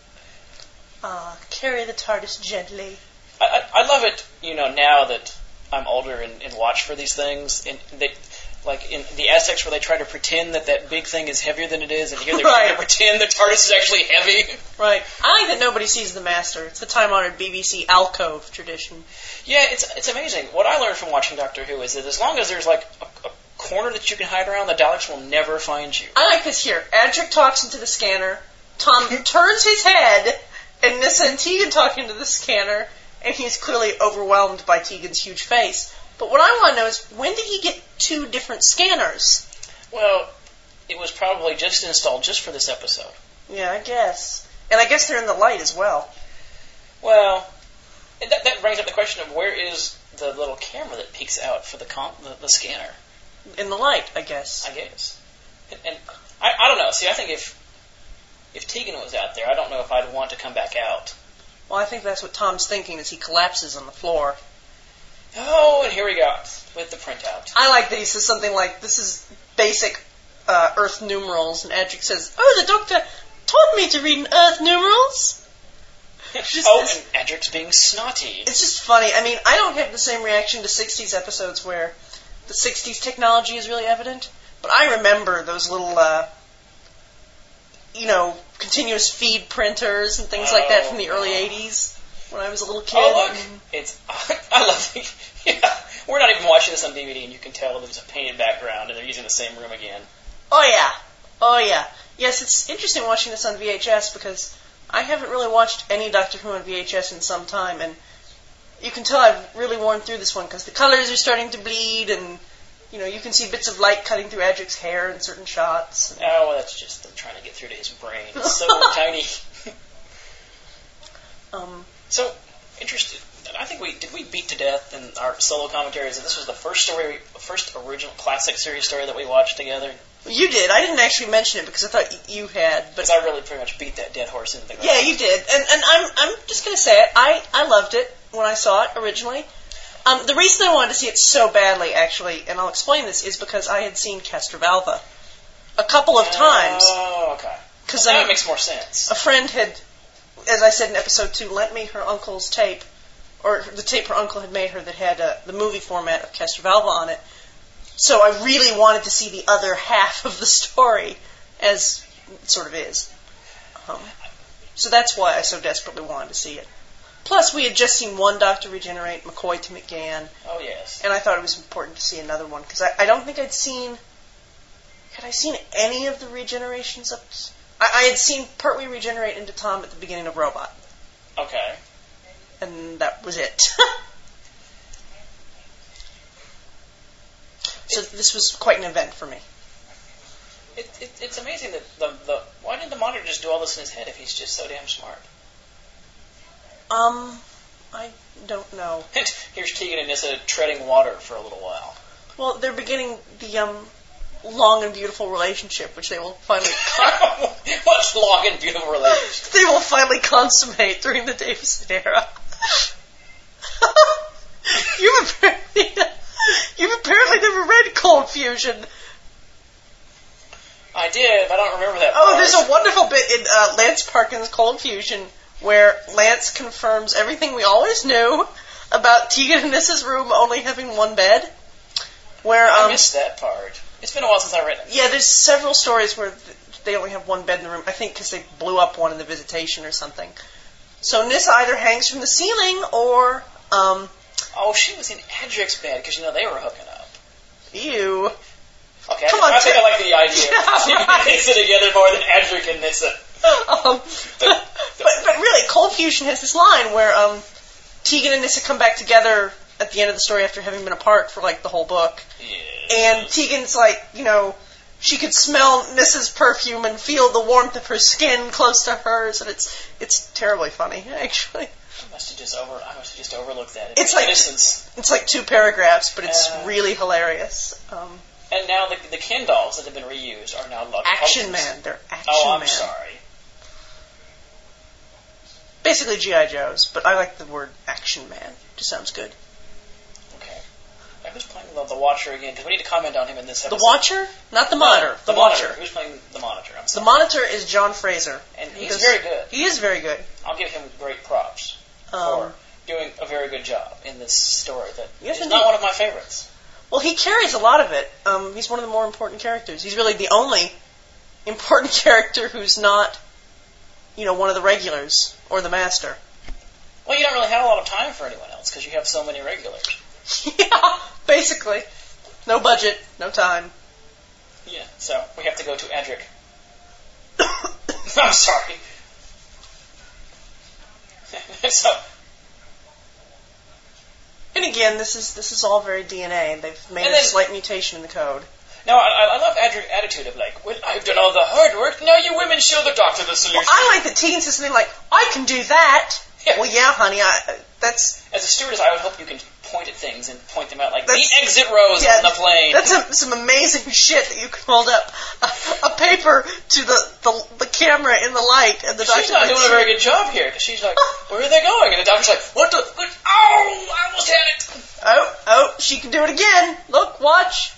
Carry the TARDIS gently. I love it, now that I'm older and watch for these things. And like in the Aztecs where they try to pretend that big thing is heavier than it is, and here they're trying to pretend the TARDIS is actually heavy. Right. I like that nobody sees the Master. It's the time-honored BBC alcove tradition. Yeah, it's amazing. What I learned from watching Doctor Who is that as long as there's like a corner that you can hide around, the Daleks will never find you. I like this here. Adric talks into the scanner. Tom turns his head, and Nyssa and Tegan talk into the scanner, and he's clearly overwhelmed by Tegan's huge face. But what I want to know is, when did he get 2 different scanners? Well, it was probably just installed just for this episode. Yeah, I guess. And I guess they're in the light as well. Well, that brings up the question of where is the little camera that peeks out for the scanner? In the light, I guess. And I don't know. See, I think if Tegan was out there, I don't know if I'd want to come back out. Well, I think that's what Tom's thinking as he collapses on the floor. Oh, and here we go with the printout. I like that he says something like, this is basic Earth numerals, and Adric says, oh, the Doctor taught me to read in Earth numerals. And Adric's being snotty. It's just funny. I mean, I don't have the same reaction to 60s episodes where the 60s technology is really evident, but I remember those little, continuous feed printers and things like that from the early 80s. When I was a little kid. Oh, look. I love it. Yeah. We're not even watching this on DVD, and you can tell there's a painted background, and they're using the same room again. Oh, yeah. Yes, it's interesting watching this on VHS, because I haven't really watched any Doctor Who on VHS in some time, and you can tell I've really worn through this one, because the colors are starting to bleed, and, you can see bits of light cutting through Adric's hair in certain shots. Oh, well, that's just them trying to get through to his brain. It's so tiny. So, interested. I think we beat to death in our solo commentaries that this was the first original classic series story that we watched together. You did. I didn't actually mention it because I thought you had. But because I really pretty much beat that dead horse in the ground. Yeah, you did. And I'm just going to say it. I loved it when I saw it originally. The reason I wanted to see it so badly, actually, and I'll explain this, is because I had seen Castrovalva a couple of times. Oh, okay. Because that makes more sense. A friend had, as I said in episode 2, lent me her uncle's tape, or the tape her uncle had made her that had the movie format of Castrovalva on it. So I really wanted to see the other half of the story, as it sort of is. So that's why I so desperately wanted to see it. Plus, we had just seen one Doctor regenerate, McCoy to McGann. Oh, yes. And I thought it was important to see another one, because I don't think I'd seen... Had I seen any of the regenerations up... I had seen Pertwee regenerate into Tom at the beginning of Robot. Okay. And that was it. So this was quite an event for me. It's amazing that why didn't the Monitor just do all this in his head if he's just so damn smart? I don't know. Here's Tegan and Nyssa treading water for a little while. Well, they're beginning the long and beautiful relationship, which they will finally... What's long and beautiful relationship? They will finally consummate during the Davison era. You've apparently never read Cold Fusion. I did, but I don't remember that part. Oh, there's a wonderful bit in Lance Parkin's Cold Fusion where Lance confirms everything we always knew about Tegan and Nyssa's room only having one bed. Where I missed that part. It's been a while since I read it. Yeah, there's several stories where they only have one bed in the room. I think because they blew up one in the Visitation or something. So Nyssa either hangs from the ceiling or... Oh, she was in Adric's bed because, they were hooking up. Ew. Okay, I think I like the idea of Tegan and Nyssa together more than Adric and Nyssa. But really, Cold Fusion has this line where Tegan and Nyssa come back together at the end of the story after having been apart for like the whole book. Yes. And Tegan's like, she could smell Nyssa's perfume and feel the warmth of her skin close to hers, and it's terribly funny, actually. I must have just overlooked that. It's like 2 paragraphs, but it's really hilarious. And now the Ken dolls that have been reused are now Action Man. They're Action Man. Oh, I'm sorry. Basically G.I. Joes, but I like the word Action Man. It just sounds good. Okay. Who's playing the Watcher again? Because we need to comment on him in this episode. The Watcher? Not the Monitor. The Watcher. Who's playing the Monitor? I'm sorry. The Monitor is John Fraser. And he's very good. He is very good. I'll give him great props for doing a very good job in this story that is not one of my favorites. Well, he carries a lot of it. He's one of the more important characters. He's really the only important character who's not, one of the regulars or the master. Well, you don't really have a lot of time for anyone else because you have so many regulars. Yeah, basically. No budget, no time. Yeah, so we have to go to Adric. I'm sorry. And again, this is all very DNA. They've made a slight mutation in the code. No, I love Adric's attitude of like, well, I've done all the hard work, now you women show the doctor the solution. Well, I like that Tegan says something like, I can do that. Yeah. Well, yeah, honey, that's... As a stewardess, I would hope you can point at things and point them out, like the exit rows on the plane. That's some amazing shit that you can hold up a paper to the camera in the light, and the doctor... She's not doing a very good job here, because she's like, where are they going? And the doctor's like, what? Oh, I almost had it. Oh, she can do it again. Look, watch.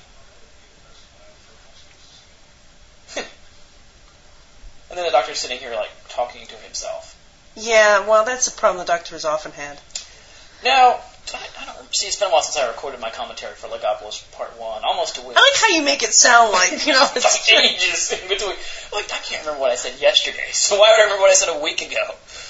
And then the doctor's sitting here, like, talking to himself. Yeah, well, that's a problem the doctor has often had. Now, I don't see. It's been a while since I recorded my commentary for Legopolis Part 1, almost a week. I like how you make it sound like, it's like ages in between. Like, I can't remember what I said yesterday, so why would I remember what I said a week ago?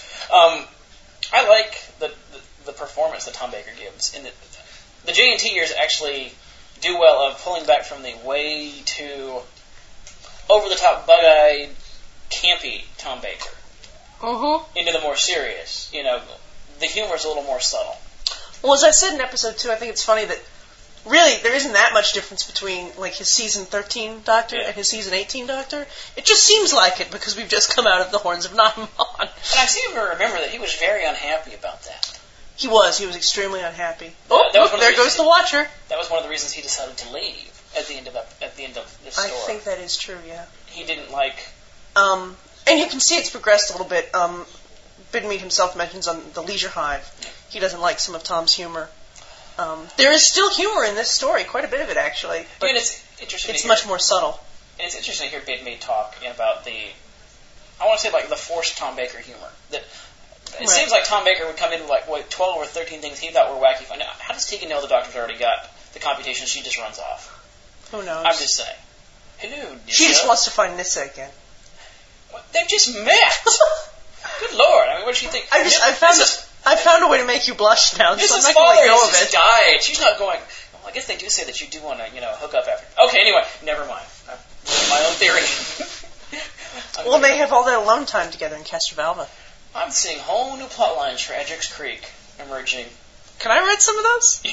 I like the performance that Tom Baker gives. In the J&T years actually do well of pulling back from the way too over-the-top, bug-eyed, campy Tom Baker into the more serious. The humor is a little more subtle. Well, as I said in episode 2, I think it's funny that really there isn't that much difference between like his season 13 Doctor and his season 18 Doctor. It just seems like it because we've just come out of the Horns of Nahumon. And I seem to remember that he was very unhappy about that. He was extremely unhappy. There goes the Watcher. That was one of the reasons he decided to leave at the end of this story. I think that is true, yeah. He didn't like... And you can see it's progressed a little bit. Bidmead himself mentions on the Leisure Hive, he doesn't like some of Tom's humor. There is still humor in this story, quite a bit of it actually, but it's interesting. It's much more subtle. And it's interesting to hear Bidmead talk about I want to say like the forced Tom Baker humor. That it seems like Tom Baker would come in with like 12 or 13 things he thought were wacky fun. Now, how does Tegan know the doctor's already got the computations? She just runs off. Who knows? I'm just saying. Hello, Nyssa. She just wants to find Nyssa again. What? They've just met. Good Lord! I mean, what does she think? I found a way to make you blush now, so I'm not going to let go of it. Died. She's not going. Well, I guess they do say that you do want to, hook up after. Okay, anyway, never mind. I've my own theory. Well, they have all their alone time together in Castrovalva. I'm seeing whole new plot lines for Adric's Creek emerging. Can I read some of those?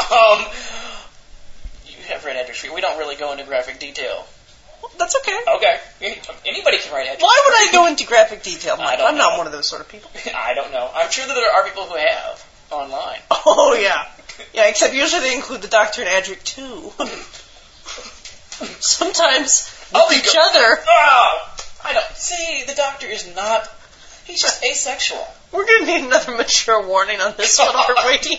You have read Adric's Creek. We don't really go into graphic detail. That's okay. Okay. Anybody can write Adric's Why would I go into graphic detail, Mike? I'm not one of those sort of people. I don't know. I'm sure that there are people who have online. Oh, yeah. Yeah, except usually they include the Doctor and Adric, too. Sometimes with each other. Oh, I don't. See, the Doctor is not... He's just asexual. We're going to need another mature warning on this one, aren't we?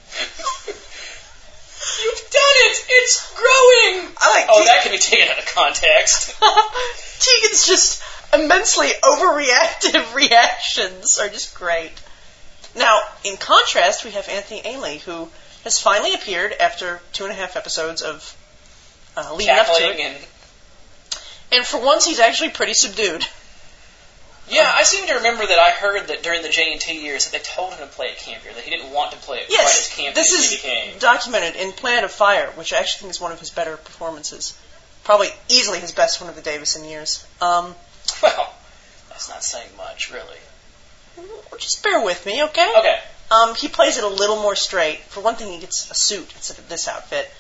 You've done it! It's growing! That can be taken out of context. Tegan's just immensely overreactive reactions are just great. Now, in contrast, we have Anthony Ainley, who has finally appeared after 2.5 episodes of leading up to it. And for once, he's actually pretty subdued. Yeah, I seem to remember that I heard that during the J&T years that they told him to play it campier, that he didn't want to play it quite as campy as he became. This is documented in Planet of Fire, which I actually think is one of his better performances. Probably easily his best one of the Davison years. Well, that's not saying much, really. Just bear with me, okay? Okay. He plays it a little more straight. For one thing, he gets a suit instead of this outfit.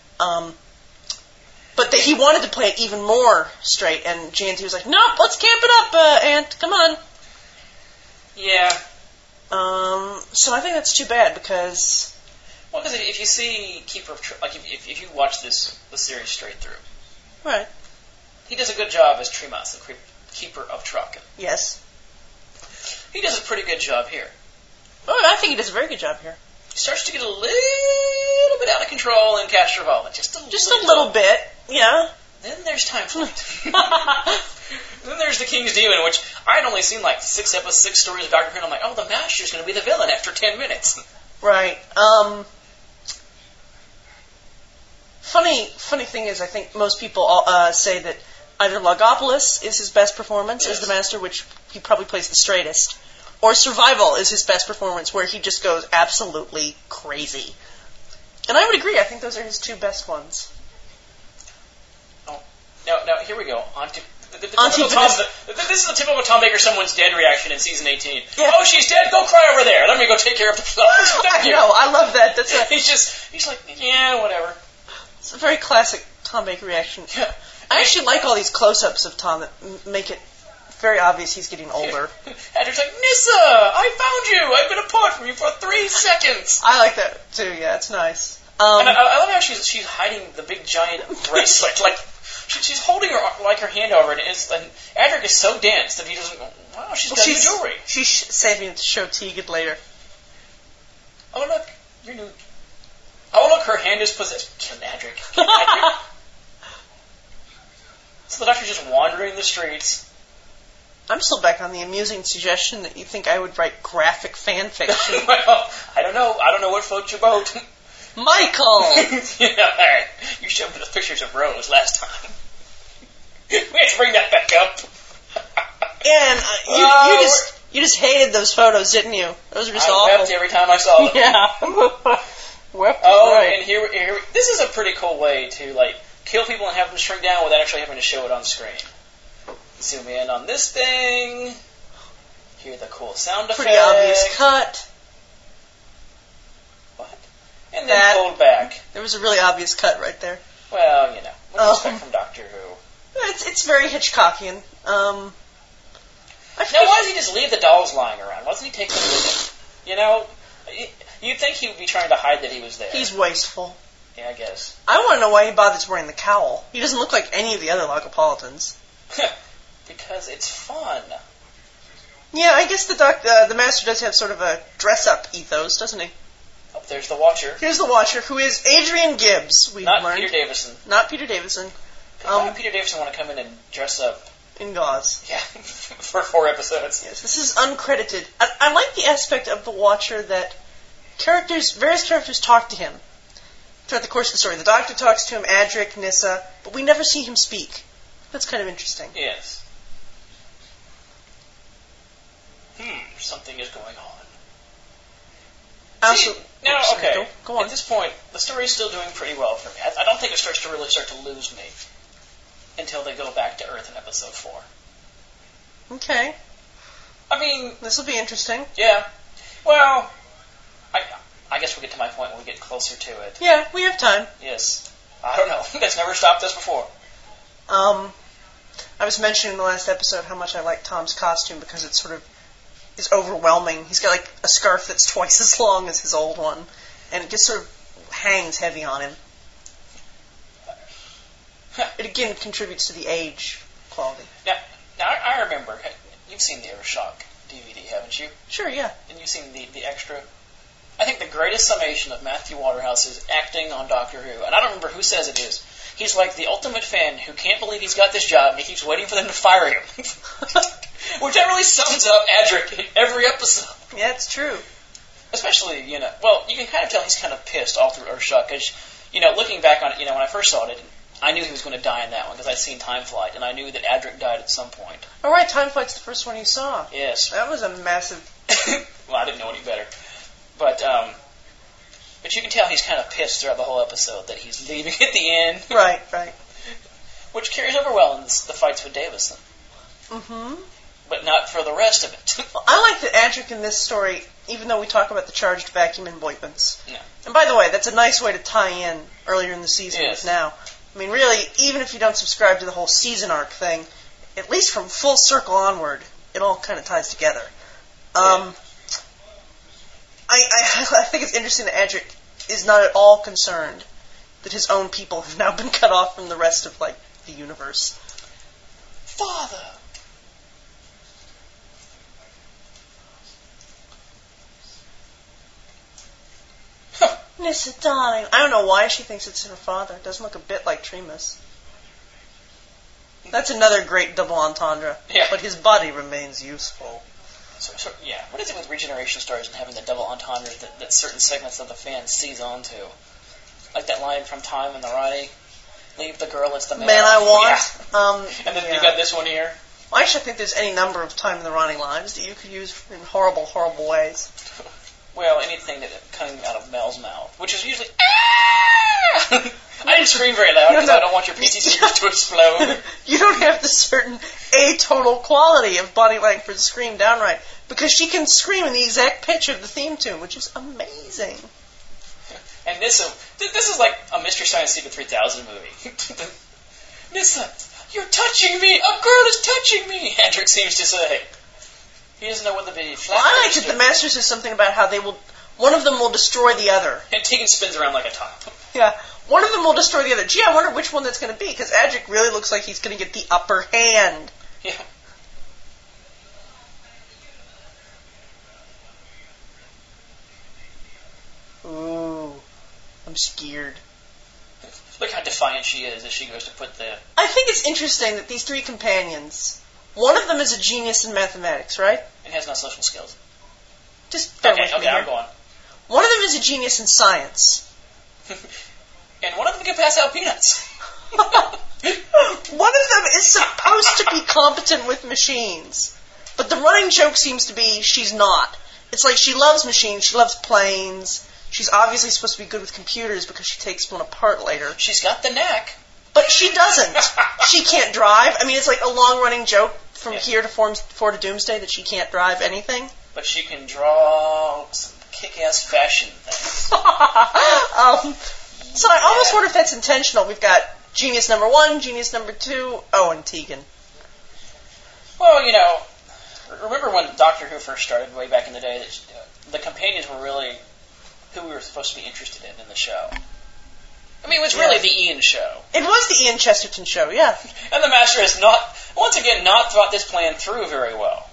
But he wanted to play it even more straight, and GNT was like, nope, let's camp it up, Ant, come on. Yeah. So I think that's too bad, because... Well, because if you see Keeper of if you watch the series straight through, right, he does a good job as Tremas, the Keeper of Traken. Yes. He does a pretty good job here. Oh, I think he does a very good job here. He starts to get a little bit out of control in Castor Valva. Just a little bit, yeah. Then there's Time Flight. Then there's the King's Demon, which I had only seen like 6 stories of Dr. Who, and I'm like, oh, the Master's going to be the villain after 10 minutes. Right. Funny thing is, I think most people say that either Logopolis is his best performance as the Master, which he probably plays the straightest, or Survival is his best performance, where he just goes absolutely crazy. And I would agree. I think those are his 2 best ones. Oh, now here we go. This is the typical Tom Baker someone's dead reaction in season 18. Yeah. Oh, she's dead. Go cry over there. Let me go take care of the flower. I know. I love that. He's like, yeah, whatever. It's a very classic Tom Baker reaction. Yeah. I actually like all these close-ups of Tom that make it very obvious he's getting older. Adric's like, Nyssa, I found you. I've been apart from you for 3 seconds. I like that too. Yeah, it's nice. And I love how she's hiding the big giant bracelet. Like she's holding her hand over it, and Adric is so dense that he doesn't. Wow, she's got new jewelry. She's saving it to show Tegan later. Oh look, you're new. Oh look, her hand is possessed. Kill Adric. So the Doctor's just wandering the streets. I'm still back on the amusing suggestion that you think I would write graphic fan fiction. Well, I don't know. I don't know what floats your boat. Michael! You showed me the pictures of Rose last time. We have to bring that back up. Yeah, and you just hated those photos, didn't you? Those were just awful. I wept every time I saw them. Yeah. Wept. Right. And here, this is a pretty cool way to kill people and have them shrink down without actually having to show it on screen. Zoom in on this thing. Hear the cool sound effect. Pretty obvious cut. What? And then pulled back. There was a really obvious cut right there. What do you expect from Doctor Who? It's very Hitchcockian. Now, why does he just leave the dolls lying around? Why doesn't he take them with him? You'd think he would be trying to hide that he was there. He's wasteful. Yeah, I guess. I want to know why he bothers wearing the cowl. He doesn't look like any of the other Logopolitans. Because it's fun. Yeah, I guess the Master does have sort of a dress-up ethos, doesn't he? Oh, there's the Watcher. Here's the Watcher, who is Adrian Gibbs, we've learned. Not Peter Davison. Not Peter Davison. Why would Peter Davison want to come in and dress up? In gauze. Yeah, for 4 episodes. Yes, this is uncredited. I like the aspect of the Watcher that various characters talk to him throughout the course of the story. The Doctor talks to him, Adric, Nyssa, but we never see him speak. That's kind of interesting. Yes. Something is going on. Go on. At this point, the story is still doing pretty well for me. I don't think it starts to lose me until they go back to Earth in episode 4. Okay. I mean, this will be interesting. Yeah. Well, I guess we'll get to my point when we get closer to it. Yeah, we have time. Yes. I don't know. That's never stopped us before. I was mentioning in the last episode how much I like Tom's costume because it sort of is overwhelming. He's got a scarf that's twice as long as his old one, and it just sort of hangs heavy on him. It again contributes to the age quality. Now I remember, you've seen the Aeroshock DVD, haven't you? Sure, yeah. And you've seen the extra. I think the greatest summation of Matthew Waterhouse's acting on Doctor Who, and I don't remember who says it is, he's like the ultimate fan who can't believe he's got this job and he keeps waiting for them to fire him. Which that really sums up Adric in every episode. Yeah, it's true. Especially, you can kind of tell he's kind of pissed all through Earthshock, because, looking back on it, when I first saw it, I knew he was going to die in that one, because I'd seen Time Flight, and I knew that Adric died at some point. Oh, right, Time Flight's the first one you saw. Yes. That was a massive... Well, I didn't know any better. But you can tell he's kind of pissed throughout the whole episode that he's leaving at the end. Right. Which carries over well in the fights with Davison. Mm-hmm. but not for the rest of it. Well, I like that Adric in this story, even though we talk about the charged vacuum emboypents. Yeah. And by the way, that's a nice way to tie in earlier in the season Yes. with now. I mean, really, even if you don't subscribe to the whole season arc thing, at least from Full Circle onward, it all kind of ties together. I think it's interesting that Adric is not at all concerned that his own people have now been cut off from the rest of, like, the universe. Father! Nissa, darling. I don't know why she thinks it's her father. It doesn't look a bit like Tremas. That's another great double entendre. Yeah. But his body remains useful. So, yeah, what is it with regeneration stories and having the double entendres that certain segments of the fan seize onto? Like that line from Time in the Ronnie, leave the girl, it's the man. Man I want. Yeah. And then you got this one here. Well, actually, I think there's any number of Time in the Ronnie lines that you could use in horrible, horrible ways. Well, anything that coming out of Mel's mouth, which is usually ah! I didn't scream very loud because I don't want your PC speakers to explode. You don't have the certain atonal quality of Bonnie Langford's scream downright, because she can scream in the exact pitch of the theme tune, which is amazing. And Nissa, this is like a Mystery Science Theater 3000 movie. Nissa, you're touching me! A girl is touching me! Hendrik seems to say. He doesn't know what the flat. Well, I like that the Master says something about how one of them will destroy the other. And Tegan spins around like a top. Yeah. One of them will destroy the other. Gee, I wonder which one that's going to be, because Adric really looks like he's going to get the upper hand. Yeah. Ooh. I'm scared. Look how defiant she is as she goes to put the... I think it's interesting that these three companions, one of them is a genius in mathematics, right? And has no social skills. Just bear with me Okay, here. I'm going. One of them is a genius in science. And one of them can pass out peanuts. One of them is supposed to be competent with machines. But the running joke seems to be she's not. It's like she loves machines, she loves planes. She's obviously supposed to be good with computers because she takes one apart later. She's got the knack. But she doesn't. She can't drive. I mean, it's like a long-running joke from here to Four to Doomsday that she can't drive anything. But she can draw some kick-ass fashion things. So I almost wonder if that's intentional. We've got genius number 1, genius number 2, and Tegan. Well, remember when Doctor Who first started way back in the day, that the companions were really who we were supposed to be interested in the show. I mean, it was really the Ian show. It was the Ian Chesterton show, yeah. And the Master has once again, not thought this plan through very well.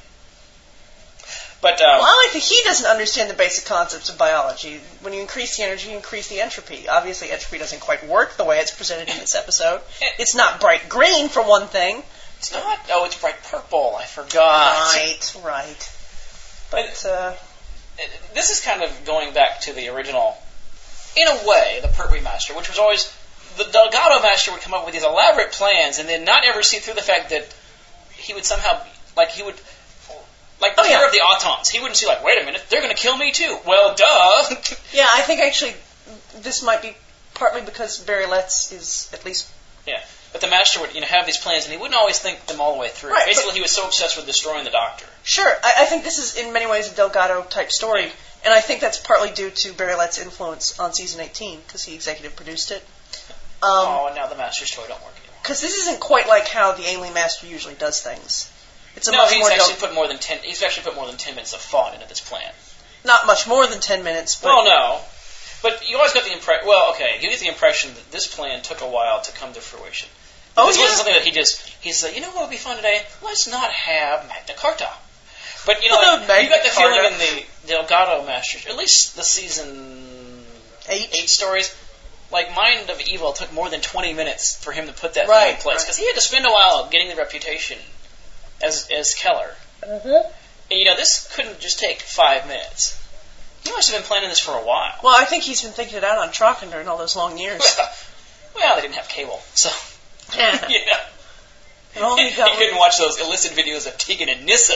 But, well, I like that he doesn't understand the basic concepts of biology. When you increase the energy, you increase the entropy. Obviously, entropy doesn't quite work the way it's presented in this episode. It's not bright green, for one thing. It's not? Oh, it's bright purple. I forgot. Right. But, this is kind of going back to the original, in a way, the Pertwee Master, which was always, the Delgado Master would come up with these elaborate plans and then not ever see through the fact that he would somehow, the terror of the Autons. He wouldn't see, wait a minute, they're going to kill me too. Well, duh. Yeah, I think actually this might be partly because Barry Letts is at least... Yeah, but the Master would have these plans, and he wouldn't always think them all the way through. Right, basically, he was so obsessed with destroying the Doctor. Sure, I think this is in many ways a Delgado-type story, and I think that's partly due to Barry Letts' influence on Season 18, because he executive produced it. And now the Master's toy don't work anymore. Because this isn't quite like how the Alien Master usually does things. It's he's actually put more than 10 minutes of thought into this plan. Not much more than 10 minutes, but... Well, no. But you always got the impression... Well, okay, you get the impression that this plan took a while to come to fruition. This wasn't something that he said, what would be fun today? Let's not have Magna Carta. But, you got the feeling in the Delgado Masters, at least the season 8 stories, Mind of Evil took more than 20 minutes for him to put that thing in place. Because he had to spend a while getting the reputation as Keller. Mm-hmm. And, this couldn't just take 5 minutes. He must have been planning this for a while. Well, I think he's been thinking it out on Trochanter in all those long years. Well, they didn't have cable, so... Yeah. He couldn't watch those illicit videos of Tegan and Nissa.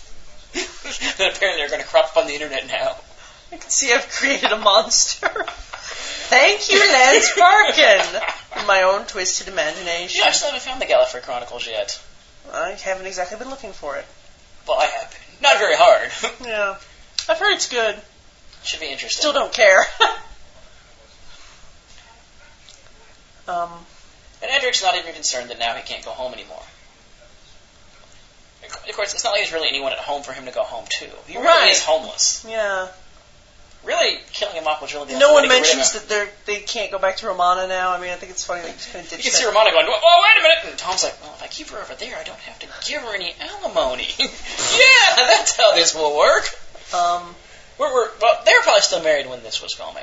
That apparently are going to crop up on the internet now. I can see I've created a monster. Thank you, Lance Parkin, for my own twisted imagination. Yeah, I still haven't found the Gallifrey Chronicles yet. I haven't exactly been looking for it. Well, I have been. Not very hard. Yeah. I've heard it's good. Should be interesting. Still don't care. And Edric's not even concerned that now he can't go home anymore. Of course, it's not like there's really anyone at home for him to go home to. He really is homeless. Yeah. Really, killing him off was really the No only one way to get rid of mentions him. that they can't go back to Romana now. I mean, I think it's funny they just kind of ditched You can see that. Romana going, oh, wait a minute. And Tom's like, well, if I keep her over there, I don't have to give her any alimony. Yeah, that's how this will work. Well, they were probably still married when this was filming.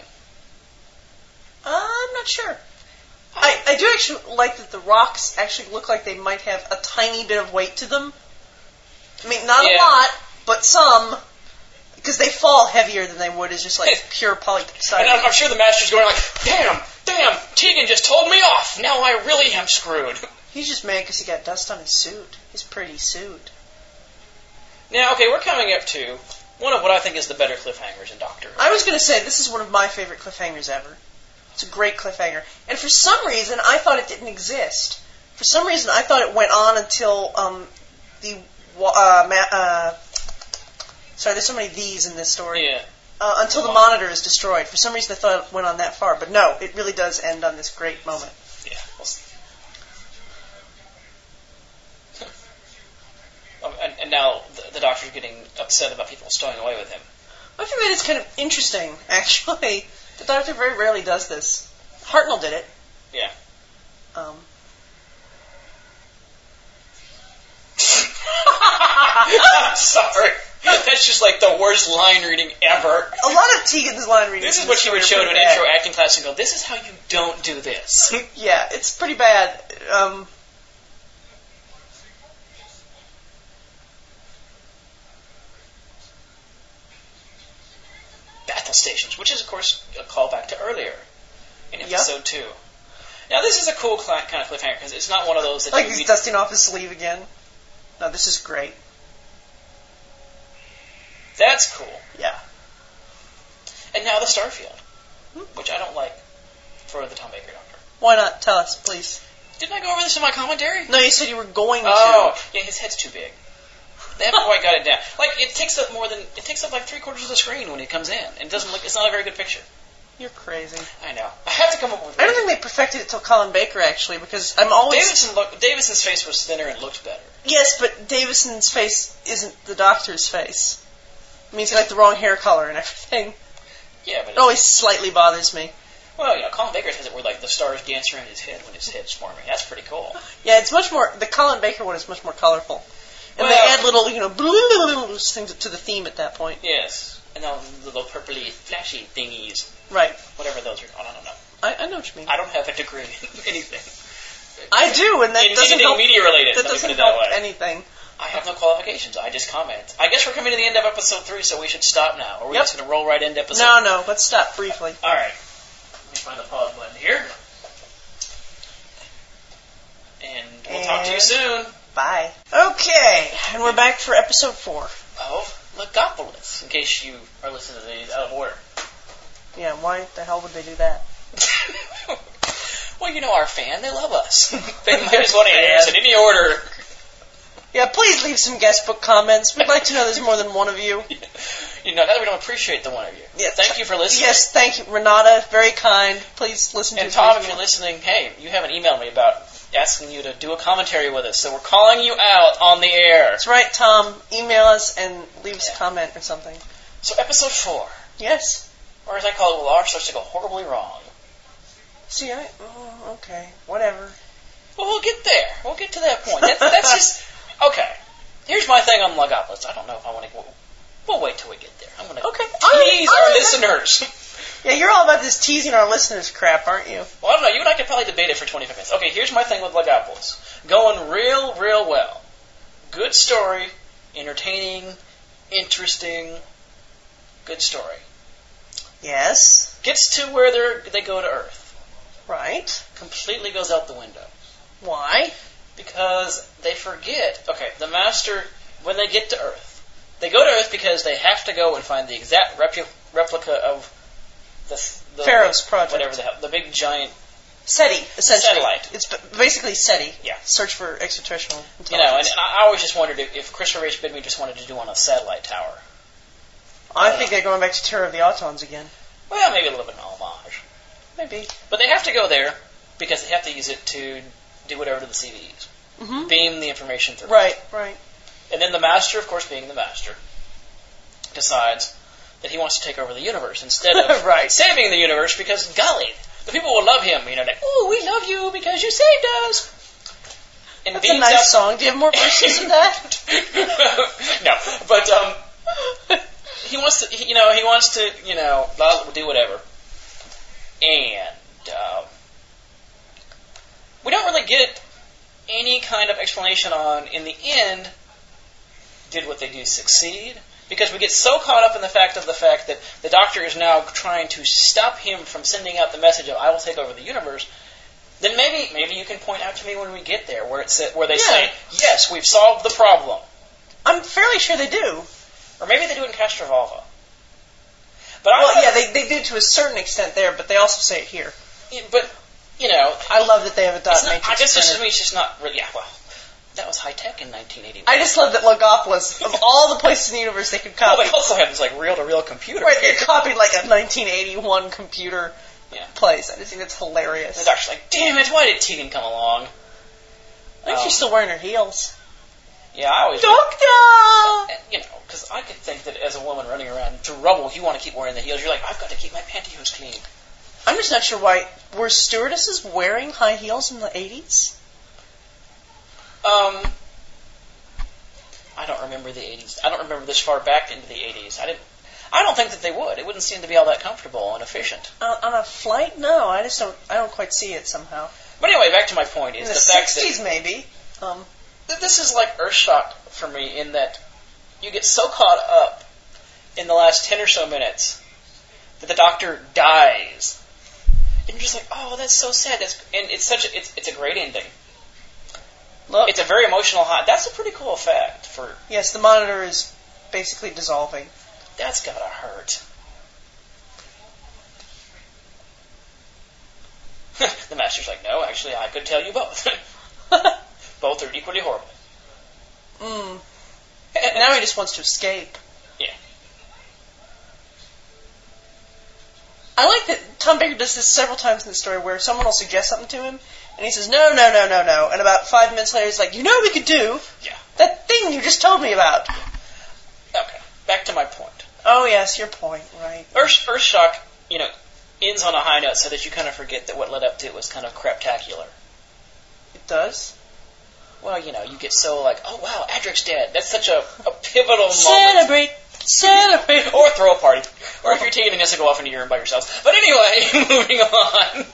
I'm not sure. I do actually like that the rocks actually look like they might have a tiny bit of weight to them. I mean, not a lot, but some, because they fall heavier than they would as just like pure polystyrene. And I'm sure the master's going like, damn, Tegan just told me off. Now I really am screwed. He's just mad because he got dust on his suit. His pretty suit. Now, okay, we're coming up to one of what I think is the better cliffhangers in Doctor Who. I was going to say, this is one of my favorite cliffhangers ever. It's a great cliffhanger. And for some reason, I thought it didn't exist. For some reason, I thought it went on until sorry, there's so many these in this story. Yeah. Until the monitor is destroyed. For some reason, I thought it went on that far. But no, it really does end on this great moment. Yeah. And now the Doctor's getting upset about people stowing away with him. I think that is kind of interesting, actually. The Doctor very rarely does this. Hartnell did it. Yeah. I'm sorry. That's just like the worst line reading ever. A lot of Tegan's line reading. This is what she would show to an intro acting class and go, this is how you don't do this. Yeah, it's pretty bad. Battle stations, which is, of course, a callback to earlier in episode 2. Now, this is a cool kind of cliffhanger because it's not one of those that like he's dusting off his sleeve again. No, this is great. That's cool. Yeah. And now the Starfield, which I don't like for the Tom Baker Doctor. Why not? Tell us, please. Didn't I go over this in my commentary? No, you said you were going to. Oh, yeah, his head's too big. They haven't quite got it down. Like it takes up like 3/4 of the screen when it comes in, and it doesn't look. It's not a very good picture. You're crazy. I know. I have to come up with. I don't think they perfected it till Colin Baker actually, because I'm always. Davison's face was thinner and looked better. Yes, but Davison's face isn't the Doctor's face. I mean, he's got like the wrong hair color and everything. Yeah, but it always slightly bothers me. Well, Colin Baker has it where like the stars dance around his head when his head's forming. That's pretty cool. Yeah, it's much more. The Colin Baker one is much more colorful. And they add little, things to the theme at that point. Yes. And all the little purpley, flashy thingies. Right. Whatever those are called. I don't know. I know what you mean. I don't have a degree in anything. I do, and that doesn't help. Media related. That doesn't help anything. I have no qualifications. I just comment. I guess we're coming to the end of episode 3, so we should stop now. Or we're just going to roll right into episode... No. Let's stop briefly. All right. Let me find the pause button here. And we'll talk to you soon. Bye. Okay, and we're back for episode 4. Of Legopolis, in case you are listening to these out of order. Yeah, why the hell would they do that? Well, our fan, they love us. They might as well hear us in any order. Yeah, please leave some guest book comments. We'd like to know there's more than one of you. That we don't appreciate the one of you. Yeah, thank you for listening. Yes, thank you. Renata, very kind. Please listen to And Tom, if you're listening, hey, you haven't emailed me about asking you to do a commentary with us, so we're calling you out on the air. That's right, Tom. Email us and leave us a comment or something. So episode 4. Yes. Or as I call it, Will starts to go horribly wrong. See, okay, whatever. Well, we'll get there. We'll get to that point. That's just... Okay. Here's my thing on Legopolis. I don't know if I want to... We'll wait till we get there. I'm going to tease our listeners. Yeah, you're all about this teasing our listeners crap, aren't you? Well, I don't know. You and I could probably debate it for 25 minutes. Okay, here's my thing with Legopolis. Going real well. Good story. Entertaining. Interesting. Good story. Yes. Gets to where they go to Earth. Right. Completely goes out the window. Why? Because they forget. Okay, the Master, when they get to Earth, they go to Earth because they have to go and find the exact replica of the Pharaoh's project. Whatever the hell, the big giant SETI, essentially. Satellite. It's basically SETI. Yeah. Search for extraterrestrial intelligence. You know, and I always just wondered if Christopher H. Bidley just wanted to do on a satellite tower. I think they're going back to Terror of the Autons again. Well, maybe a little bit of an homage. Maybe. But they have to go there because they have to use it to do whatever to the CVEs. Mm-hmm. Beam the information through. Right. And then the Master, of course, being the Master, decides that he wants to take over the universe instead of Right. saving the universe because, golly, the people will love him. You know, like, oh, we love you because you saved us. And That's a nice song. Do you have more verses than that? No, but he wants to, he wants to, do whatever. And we don't really get any kind of explanation on, in the end, did what they do succeed? Because we get so caught up in the fact that the Doctor is now trying to stop him from sending out the message of, I will take over the universe, then maybe you can point out to me when we get there where they say, yes, we've solved the problem. I'm fairly sure they do. Or maybe they do it in Castrovalva. They do to a certain extent there, but they also say it here. But, I love that they have a dot matrix. I guess printer. this is me, it's just not really, that was high tech in 1981. I just love that Logopolis, of all the places in the universe they could copy. Well, they also have this reel-to-reel computer. Right, they copied like a 1981 computer place. I just think that's hilarious. The Doctor's like, damn it, why did Tegan come along? I think she's still wearing her heels. Yeah, I always... Doctor! Because I could think that as a woman running around through rubble, you want to keep wearing the heels. You're like, I've got to keep my pantyhose clean. I'm just not sure why. Were stewardesses wearing high heels in the 80s? I don't remember the 80s. I don't remember this far back into the 80s. I don't think that they would. It wouldn't seem to be all that comfortable and efficient. On a flight? No, I don't quite see it somehow. But anyway, back to my point. Is in the fact 60s, that maybe. This is like Earthshock for me in that you get so caught up in the last 10 or so minutes that the Doctor dies. And you're just like, oh, that's so sad. And it's a great ending. Look. It's a very emotional high. That's a pretty cool effect for... Yes, the monitor is basically dissolving. That's gotta hurt. The Master's like, no, actually, I could tell you both. Both are equally horrible. Now he just wants to escape. Yeah. I like that Tom Baker does this several times in the story where someone will suggest something to him, and he says, no. And about 5 minutes later, he's like, what we could do? Yeah. That thing you just told me about. Okay, back to my point. Oh, yes, your point, right. Earthshock, ends on a high note so that you kind of forget that what led up to it was kind of craptacular. It does? Well, you get so like, oh, wow, Adric's dead. That's such a pivotal moment. Celebrate! Or throw a party. Or if you're Tegan and Nissa, go off into your room by yourselves. But anyway, moving on.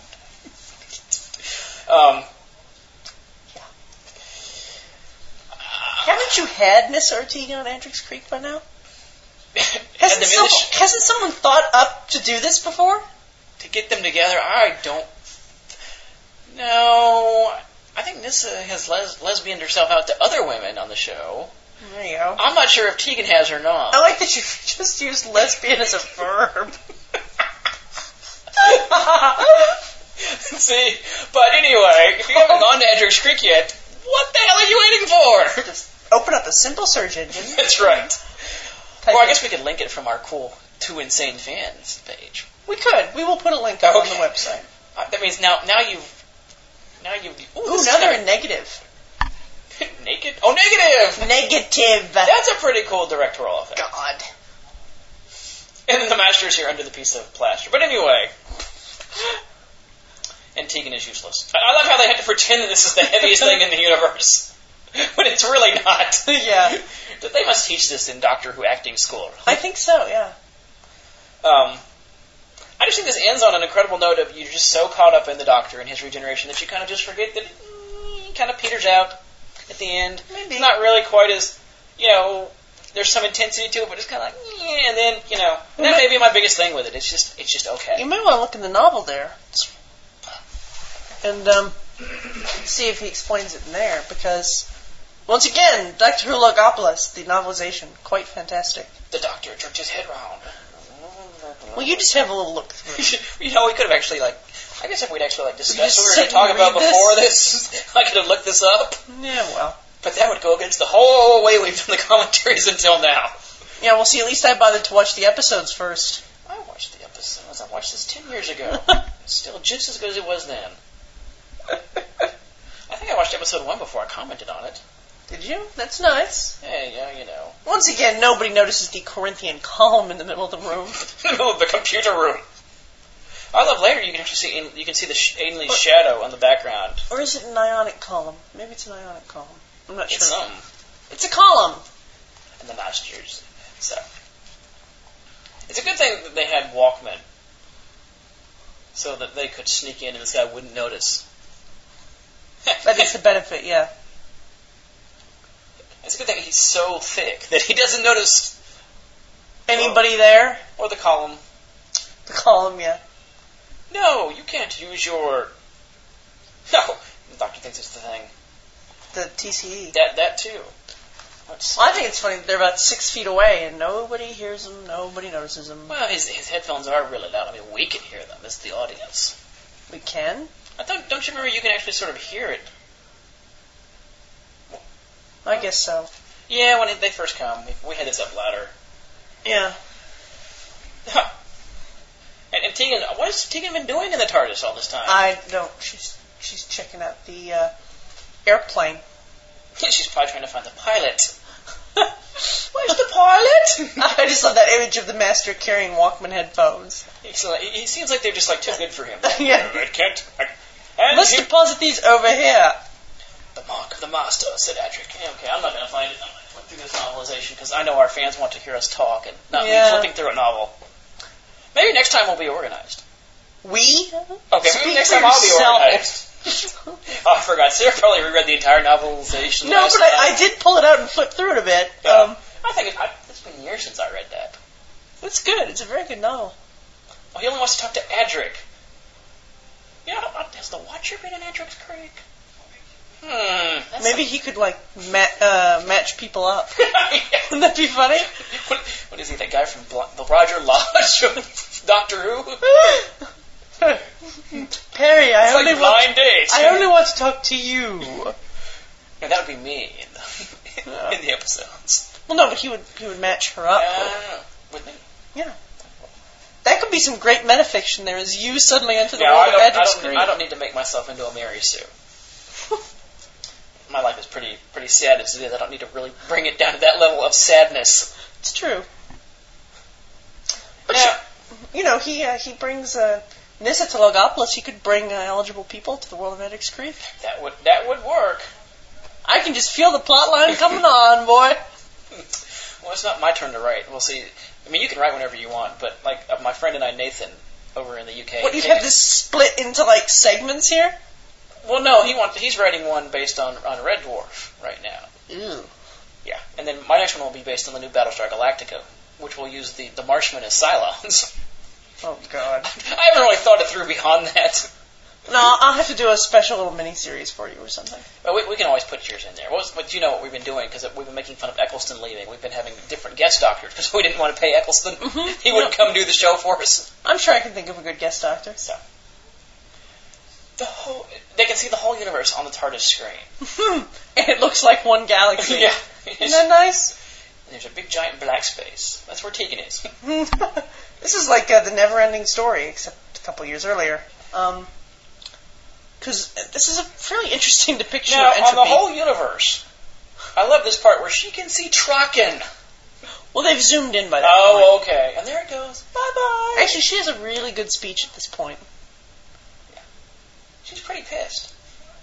Haven't you had Nissa or Tegan on Andrix Creek by now? Hasn't someone thought up to do this before? To get them together, I don't... No... I think Nissa has lesbianed herself out to other women on the show. There you go. I'm not sure if Tegan has or not. I like that you just used lesbian as a verb. See? But anyway, if you haven't gone to Edrick's Creek yet, what the hell are you waiting for? Just open up a simple search engine. That's right. Or I guess we could link it from our cool Two Insane Fans page. We could. We will put a link up on the website. That means now you've... Now they're in negative. Naked? Oh, negative! Negative. That's a pretty cool directorial effect. God. And then the Master's here under the piece of plaster. But anyway. And Tegan is useless. I love how they had to pretend that this is the heaviest thing in the universe. When it's really not. Yeah. They must teach this in Doctor Who acting school. I think so, yeah. I just think this ends on an incredible note of you're just so caught up in the Doctor and his regeneration that you kind of just forget that he kind of peters out at the end. Maybe. It's not really quite as, there's some intensity to it, but it's kind of like, and then, that may be my biggest thing with it. It's just okay. You may want to look in the novel there and see if he explains it in there, because, once again, Doctor Who Logopolis, the novelization, quite fantastic. The Doctor jerked his head round. Well, you just have a little look through. We could have actually, I guess if we'd actually like We discuss just what we were sit going to talk and about read before this, I could have looked this up. Yeah, well. But that would go against the whole way we've done the commentaries until now. Yeah, well, see, at least I bothered to watch the episodes first. I watched the episodes. I watched this 10 years ago. It's still just as good as it was then. I think I watched episode 1 before I commented on it. Did you? That's nice. Hey, yeah, you know. Once again, nobody notices the Corinthian column in the middle of the room. In the middle of the computer room. I love later you can actually see the Ainley's shadow on the background. Or is it an ionic column? Maybe it's an ionic column. I'm not sure. It's something. It's a column. And the last year's. So. It's a good thing that they had Walkman. So that they could sneak in and this guy wouldn't notice. That is the benefit, yeah. It's a good thing he's so thick that he doesn't notice Anybody there? or the column. The column, yeah. No, you can't use your... No, the doctor thinks it's the thing. The TCE. That too. Well, I think it's funny that they're about 6 feet away and nobody hears them, nobody notices them. Well, his headphones are really loud. I mean, we can hear them as the audience. We can? Don't you remember you can actually sort of hear it? I guess so. Yeah, when they first come, we had this up louder. Yeah. And Tegan, what has Tegan been doing in the TARDIS all this time? I don't. She's checking out the airplane. She's probably trying to find the pilot. Where's the pilot? I just love that image of the master carrying Walkman headphones. He seems like they're just like too good for him. Yeah. I can't. Let's deposit these over here. The mark of the master, said Adric. Yeah, okay, I'm not going to find it. I'm going to flip through this novelization because I know our fans want to hear us talk and not me flipping through a novel. Maybe next time we'll be organized. We? Okay, maybe next time I'll be organized. Oh, I forgot. Sarah probably reread the entire novelization. No, but I did pull it out and flip through it a bit. I think it's been years since I read that. It's good. It's a very good novel. Oh, he only wants to talk to Adric. You know, has the Watcher been in Adric's Creek? Maybe he could, match people up. Wouldn't that be funny? What is he, that guy from the Roger Lodge of Doctor Who? Perry, I only want to talk to you. No, that would be me in the episodes. Well, no, but he would match her up. With me? Yeah. That could be some great metafiction there, as you suddenly enter the world of Adric's Creek. I don't need to make myself into a Mary Sue. My life is pretty sad as it is. I don't need to really bring it down to that level of sadness. It's true. But Now, he brings Nyssa to Logopolis. He could bring eligible people to the world of Adric's Creek. That would work. I can just feel the plot line coming on, boy. Well, it's not my turn to write. We'll see. I mean, you can write whenever you want, but my friend and I, Nathan, over in the UK. What, you have this split into segments here? Well, no, he's writing one based on Red Dwarf right now. Ew. Yeah, and then my next one will be based on the new Battlestar Galactica, which will use the Marshmen as Cylons. Oh, God. I haven't really thought it through beyond that. No, I'll have to do a special little mini-series for you or something. Well, we can always put yours in there. But you know what we've been doing, because we've been making fun of Eccleston leaving. We've been having different guest doctors, because we didn't want to pay Eccleston. Mm-hmm. He wouldn't come do the show for us. I'm sure I can think of a good guest doctor. So. They can see the whole universe on the TARDIS screen. And it looks like one galaxy. Yeah. Isn't that nice? And there's a big giant black space. That's where Tegan is. This is like the never-ending story, except a couple years earlier. Because this is a fairly interesting depiction of entropy. On the whole universe, I love this part where she can see Traken. Well, they've zoomed in by that point. Oh, okay. And there it goes. Bye-bye. Actually, she has a really good speech at this point. Yeah. She's pretty pissed.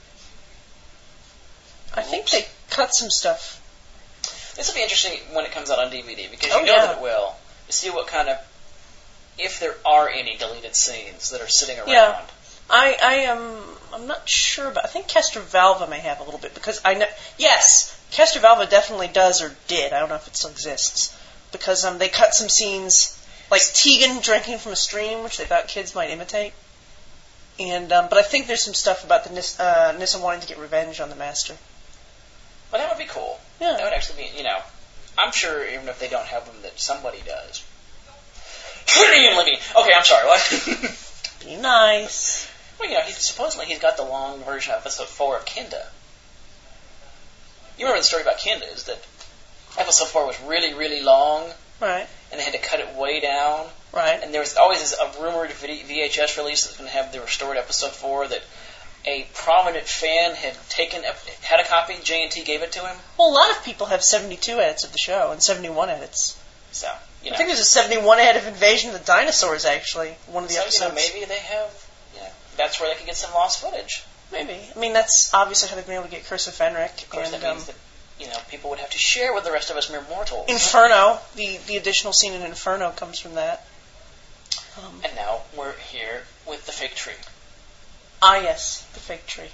I think they cut some stuff. This will be interesting when it comes out on DVD, because you know that it will. To see what kind of, if there are any deleted scenes that are sitting around. Yeah. I'm not sure, but I think Castrovalva may have a little bit, because I know, yes, Castrovalva definitely does or did. I don't know if it still exists, because they cut some scenes like Tegan drinking from a stream, which they thought kids might imitate. And but I think there's some stuff about the Nyssa wanting to get revenge on the Master. Well, that would be cool. Yeah. That would actually be, I'm sure even if they don't have them, that somebody does. Ian Levine. Okay, I'm sorry. What? Be nice. Well, supposedly he's got the long version of episode 4 of Kinda. You remember the story about Kinda is that episode 4 was really, really long. Right. And they had to cut it way down. Right. And there was always a rumored VHS release that's going to have the restored episode 4 that a prominent fan had a copy. J&T gave it to him. Well, a lot of people have 72 edits of the show and 71 edits. So, I think there's a 71 edit of Invasion of the Dinosaurs, actually, one of the episodes. Maybe they have, that's where they could get some lost footage. Maybe. I mean, that's obviously how they've been able to get Curse of Fenric. Of course, that means that, people would have to share with the rest of us mere mortals. Inferno, the additional scene in Inferno comes from that. And now we're here with the fake tree. Ah, yes, the fake tree.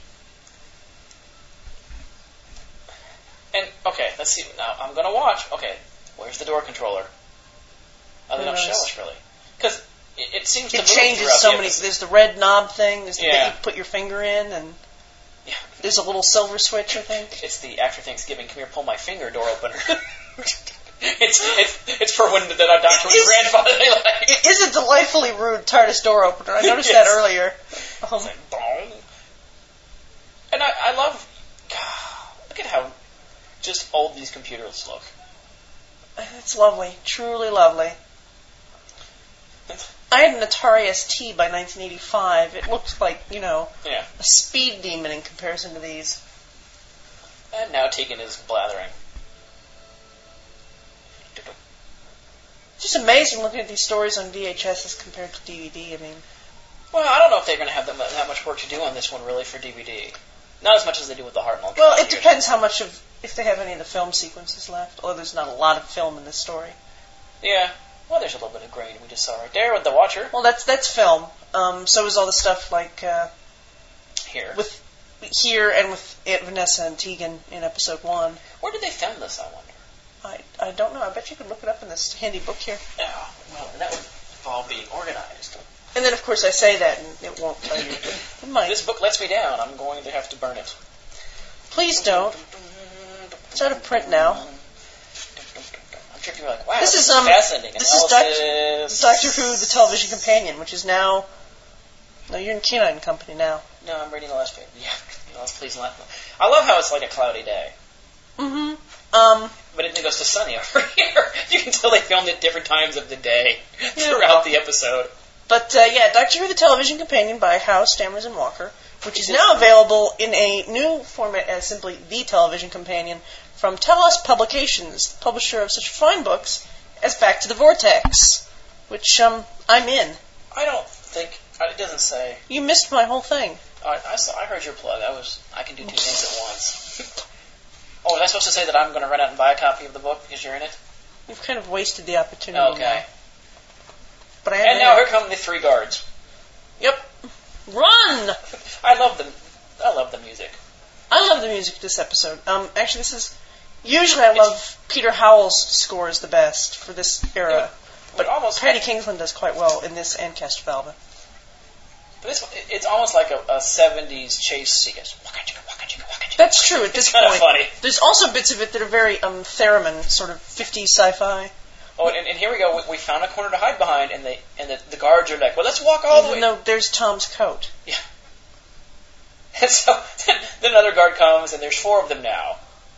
And, okay, let's see. Now, I'm going to watch. Okay, where's the door controller? Oh, they don't show us, really. Because it seems to move changes so many. There's the red knob thing. There's the bit you put your finger in, and there's a little silver switch, I think. It's the after Thanksgiving, come here, pull my finger door opener. It's for when the doctor was grandfather. It is a delightfully rude TARDIS door opener. I noticed that earlier. It's like, boom. And I love, look at how just old these computers look. It's lovely. Truly lovely. I had an Atari ST by 1985. It looked like, a speed demon in comparison to these. And now Tegan is blathering. It's just amazing looking at these stories on VHS as compared to DVD. Well, I don't know if they're going to have that much work to do on this one, really, for DVD. Not as much as they do with the Hartnell. Well, it depends if they have any of the film sequences left. Although there's not a lot of film in this story. Yeah. Well, there's a little bit of grain we just saw right there with the Watcher. Well, that's film. So is all the stuff like here and with Aunt Vanessa and Tegan in episode 1. Where did they film this, I wonder? I don't know. I bet you could look it up in this handy book here. Yeah, well, that would involve being organized. And then, of course, I say that, and it won't tell you. It might. This book lets me down. I'm going to have to burn it. Please don't. It's out of print now. I'm sure you're like, wow, this is fascinating. This is Doctor Who, the television companion, which is now... No, you're in Canine Company now. No, I'm reading the last page. Yeah, please not. I love how it's like a cloudy day. Mm-hmm. But it goes to sunny over here. You can tell they filmed at different times of the day throughout the episode. But, Doctor Who, the television companion by Howe, Stammers, and Walker, which is now available in a new format as simply The Television Companion from Telos Publications, publisher of such fine books as Back to the Vortex, which I'm in. I don't think... It doesn't say... You missed my whole thing. I heard your plug. I can do two things at once. Oh, was I supposed to say that I'm going to run out and buy a copy of the book because you're in it? You've kind of wasted the opportunity. Okay. Now. But now here come the 3 guards. Yep. Run! I love the music. I love the music this episode. Actually, this is... Usually I love Peter Howell's score is the best for this era. Yeah, but Paddy Kingsland does quite well in this and Castrovalva. But it's almost like a 70s chase sequence. That's true at this point. It's kind of funny. There's also bits of it that are very theremin, sort of 50s sci-fi. Oh, and here we go. We found a corner to hide behind, and the guards are like, well, let's walk all the way. Even though there's Tom's coat. Yeah. And so then another guard comes, and there's 4 of them now.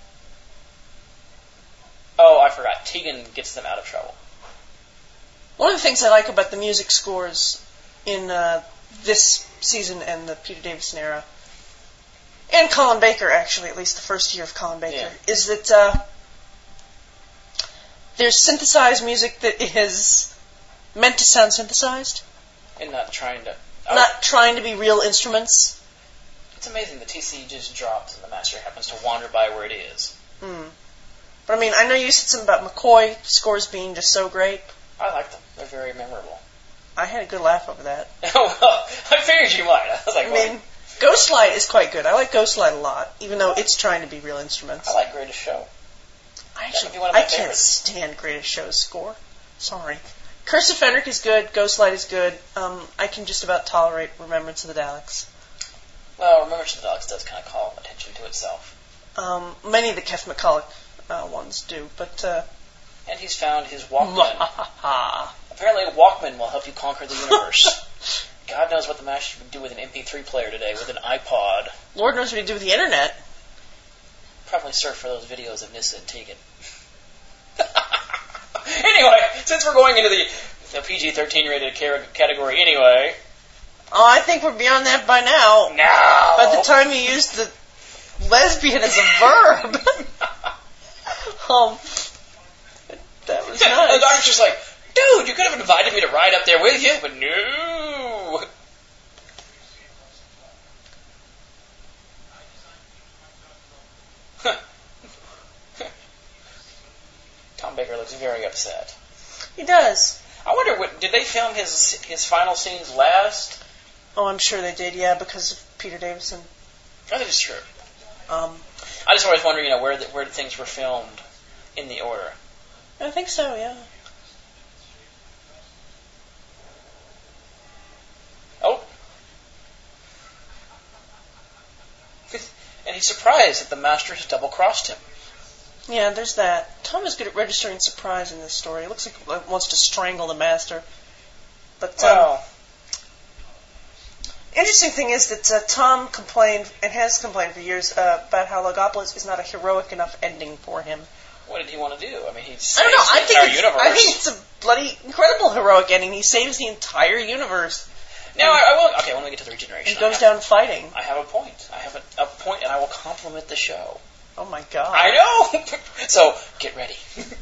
Oh, I forgot. Tegan gets them out of trouble. One of the things I like about the music scores in this season and the Peter Davison era, and Colin Baker, actually, at least the first year of Colin Baker, is that there's synthesized music that is meant to sound synthesized. And not trying to... Not trying to be real instruments. It's amazing the TC just drops and the master happens to wander by where it is. But I know you said something about McCoy scores being just so great. I like them. They're very memorable. I had a good laugh over that. Well, I figured you might. I was like, Ghostlight is quite good. I like Ghostlight a lot, even though it's trying to be real instruments. I like Greatest Show. I can't stand Greatest Show's score. Sorry. Curse of Fenric is good. Ghostlight is good. I can just about tolerate Remembrance of the Daleks. Well, Remembrance of the Daleks does kind of call attention to itself. Many of the Keith McCulloch ones do, but... And he's found his Walkman. Apparently Walkman will help you conquer the universe. God knows what the Masters would do with an MP3 player today, with an iPod. Lord knows what he'd do with the internet. Probably surf for those videos of Nissa and Tegan. Anyway, since we're going into the PG-13 rated category anyway. Oh, I think we're beyond that by now. No! By the time you used the lesbian as a verb. That was nice. The doctor's just like, dude, you could have invited me to ride up there with you, but no. Tom Baker looks very upset. He does. I wonder, did they film his final scenes last? Oh, I'm sure they did, yeah, because of Peter Davison. I think it's true. I just always wonder, where things were filmed in the order. I think so, yeah. Oh. And he's surprised that the Master has double-crossed him. Yeah, there's that. Tom is good at registering surprise in this story. It looks like he wants to strangle the Master. But, interesting thing is that Tom complained, and has complained for years, about how Logopolis is not a heroic enough ending for him. What did he want to do? I mean, he saves I don't know. the entire universe. I think it's a bloody incredible heroic ending. He saves the entire universe. Now, I will... Okay, when we get to the regeneration... And goes down fighting. I have a point. I have a point, and I will compliment the show. Oh, my God. I know! So, get ready.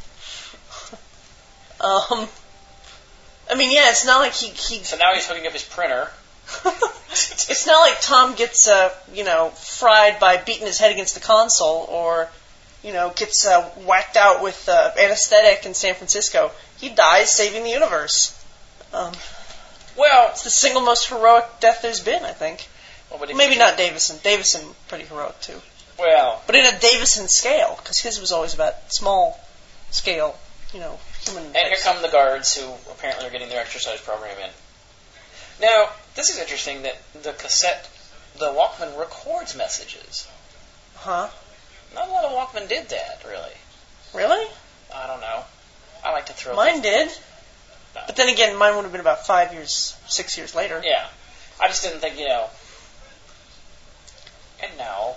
I mean, yeah, it's not like he... So now he's hooking up his printer. It's not like Tom gets, fried by beating his head against the console, or, gets whacked out with anesthetic in San Francisco. He dies saving the universe. Well... It's the single most heroic death there's been, I think. Well, Maybe not Davison. Davison, pretty heroic, too. Well... But in a Davison scale, because his was always about small scale, human... And here come the guards, who apparently are getting their exercise program in. Now, this is interesting that the Walkman records messages. Huh? Not a lot of Walkman did that, really. Really? I don't know. I like to throw... Mine did. No. But then again, mine would have been about 6 years later. Yeah. I just didn't think, And now...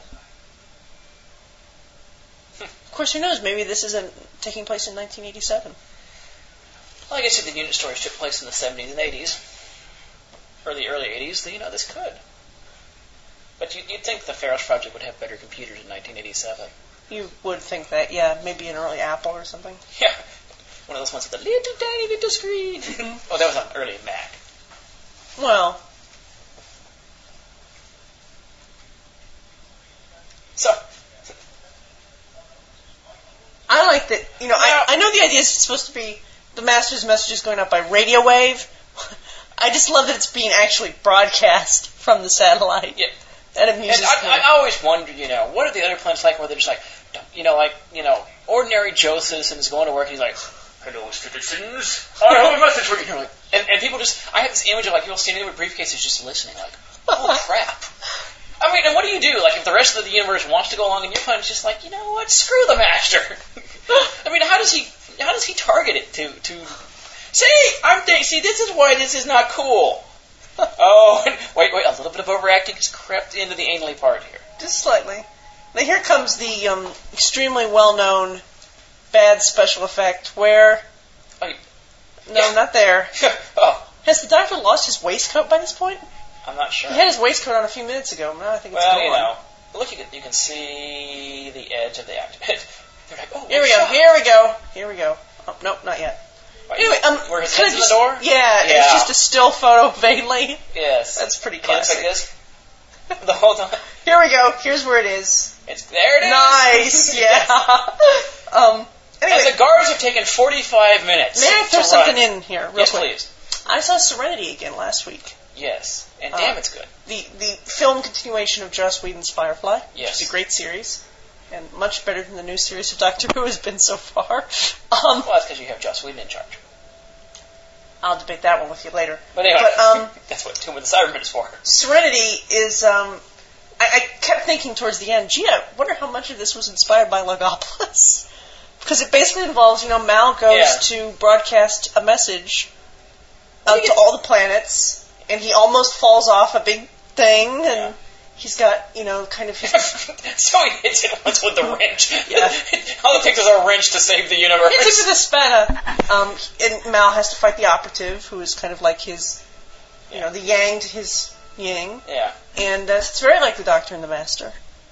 Of course, who knows? Maybe this isn't taking place in 1987. Well, I guess if the unit stories took place in the 70s and 80s, or the early 80s, then, this could. But you'd think the Pharos Project would have better computers in 1987. You would think that, yeah. Maybe an early Apple or something. Yeah. One of those ones with the little tiny little screen. Oh, that was on early Mac. Well... So... I like that, I know the idea is supposed to be the Master's messages going out by radio wave. I just love that it's being actually broadcast from the satellite. Yeah. That amuses me. I always wondered, what are the other planets like where they're just like, ordinary Joe citizens going to work and he's like, hello, citizens, I have a message for you. Like, and people just, I have this image of people standing there with briefcases just listening, like, oh crap. I mean, and what do you do? Like, if the rest of the universe wants to go along and your planet's just like, you know what, screw the Master. I mean, how does he target it to see, this is why this is not cool. Oh, wait, a little bit of overacting has crept into the anally part here. Just slightly. Now here comes the extremely well-known bad special effect where... Oh, no, yeah. Not there. Oh. Has the Doctor lost his waistcoat by this point? I'm not sure. He had his waistcoat on a few minutes ago. Now I think it's gone. Look, you can see the edge of the activate. They're like, oh, Here we go. Oh, nope, not yet. Right. Anyway, where his head's in the door? Yeah, it's just a still photo vainly. Yes. That's pretty Yeah, it's classic. like this. The whole time. Here we go. Here's where it is. There it is. Nice, yeah. Anyway, and the guards have taken 45 minutes. May I throw something in here, real yes, quick? Please. I saw Serenity again last week. Yes, and damn, it's good. The film continuation of Joss Whedon's Firefly, yes. Which is a great series, and much better than the new series of Doctor Who has been so far. Well, that's because you have Joss Whedon in charge. I'll debate that one with you later. But anyway, that's what Tomb of the Cybermen is for. Serenity is, I kept thinking towards the end, gee, I wonder how much of this was inspired by Logopolis. Because it basically involves, Mal goes to broadcast a message to all the planets, and he almost falls off a big thing, and Yeah. he's got, kind of his... So he hits it once with the wrench. Yeah. All it takes is a wrench to save the universe. Hits it with a spanner. And Mal has to fight the operative, who is kind of like his, the yang to his yin. Yeah. And it's very like the Doctor and the Master.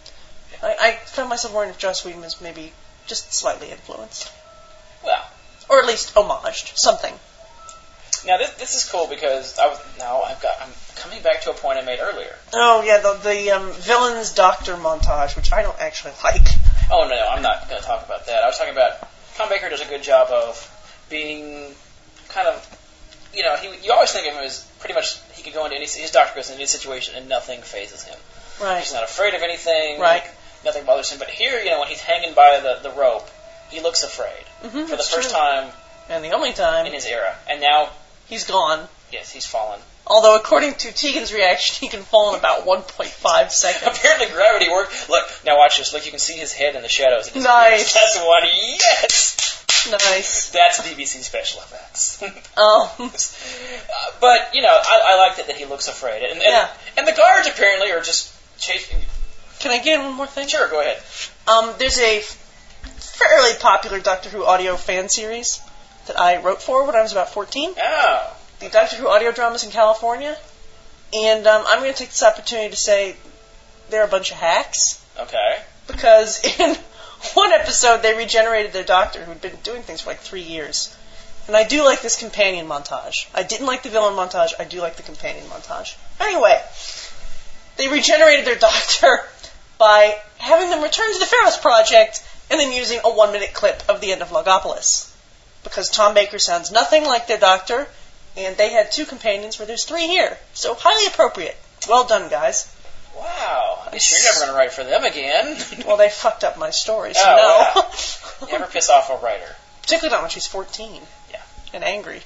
I found myself wondering if Joss Whedon was maybe just slightly influenced. Well, Or at least homaged. Something. now this is cool because I'm coming back to a point I made earlier. Oh, yeah, the villain's Doctor montage, which I don't actually like. Oh no, I'm not going to talk about that. I was talking about Tom Baker does a good job of being kind of, you always think of him as pretty much he could go into his doctor goes into any situation and nothing phases him. Right. He's not afraid of anything. Right. Nothing bothers him. But here, when he's hanging by the rope, he looks afraid Mm-hmm, for the first time And the only time in his era. And now, he's gone. yes, he's fallen. Although, according to Tegan's reaction, he can fall in about 1.5 seconds. Apparently gravity worked. Look, now watch this. Look, you can see his head in the shadows. It Nice. That's one. Yes! Nice. That's BBC special effects. Oh. But, I like that he looks afraid. And Yeah. and the guards apparently are just chasing. Can I get in one more thing? Sure, go ahead. There's a fairly popular Doctor Who audio fan series that I wrote for when I was about 14. Oh. The Doctor Who audio dramas in California. And I'm going to take this opportunity to say they're a bunch of hacks. Okay. Because in one episode, they regenerated their Doctor, who'd been doing things for like 3 years. And I do like this companion montage. I didn't like the villain montage. I do like the companion montage. Anyway, they regenerated their Doctor by having them return to the Ferris Project and then using a 1-minute clip of the end of Logopolis. Because Tom Baker sounds nothing like their Doctor, and they had 2 companions where there's 3 here. So highly appropriate. Well done, guys. Wow. I guess you're never going to write for them again. Well, they fucked up my story, so Oh, no. Never piss off a writer. Particularly not when she's 14. Yeah. And angry.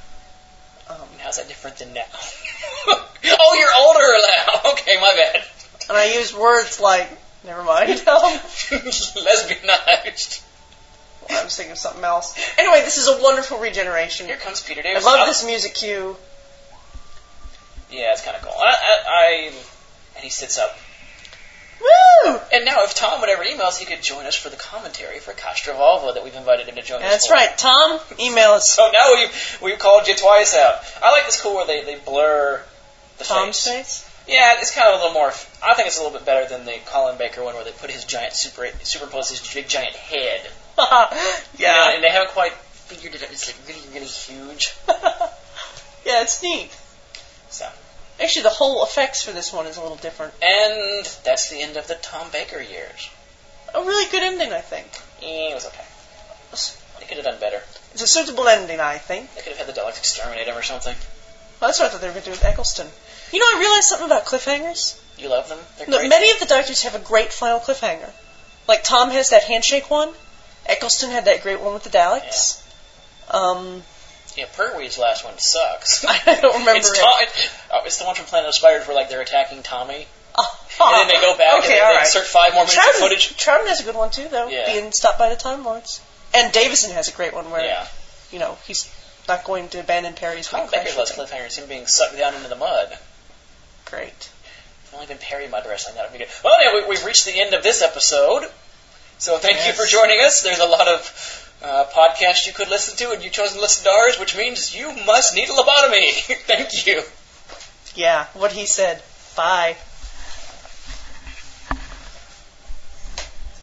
How's that different than now? Oh, you're older now. Okay, my bad. And I used words like, never mind. Lesbianized. I was thinking of something else. Anyway, this is a wonderful regeneration. Here comes Peter I Davis. love this music cue. Yeah, it's kind of cool. And he sits up. Woo! And now, if Tom would ever email us, he could join us for the commentary for Castrovalvo that we've invited him to join us That's for. right. Tom, email us. So now we've called you twice out. I like this cool where they blur the Tom's face. face? Yeah, it's kind of a little more. I think it's a little bit better than the Colin Baker one where they put his giant superimpose his big giant head. Yeah. And they haven't quite figured it out. It's like really, really huge. Yeah, it's neat. So. Actually, the whole effects for this one is a little different. And that's the end of the Tom Baker years. A really good ending, I think. It was okay. They could have done better. It's a suitable ending, I think. They could have had the Daleks exterminate him or something. Well, that's what I thought they were going to do with Eccleston. I realized something about cliffhangers. You love them? They're No, great. many of the Doctors have a great final cliffhanger. Like Tom has that handshake one. Eccleston had that great one with the Daleks. Yeah, Pertwee's last one sucks. I don't remember It's the one from Planet of Spiders where they're attacking Tommy. Oh, And then they go back and they insert 5 more minutes of footage. Troughton has a good one too, though, Yeah. being stopped by the Time Lords. And Davison has a great one where, Yeah. he's not going to abandon Perry's Tom Baker's last cliffhanger is him being sucked down into the mud. Great. If only been Perry mud wrestling, that would be good. Well, anyway, we've reached the end of this episode. So thank you for joining us. There's a lot of podcasts you could listen to, and you chose to listen to ours, which means you must need a lobotomy. Thank you. Yeah, what he said. Bye.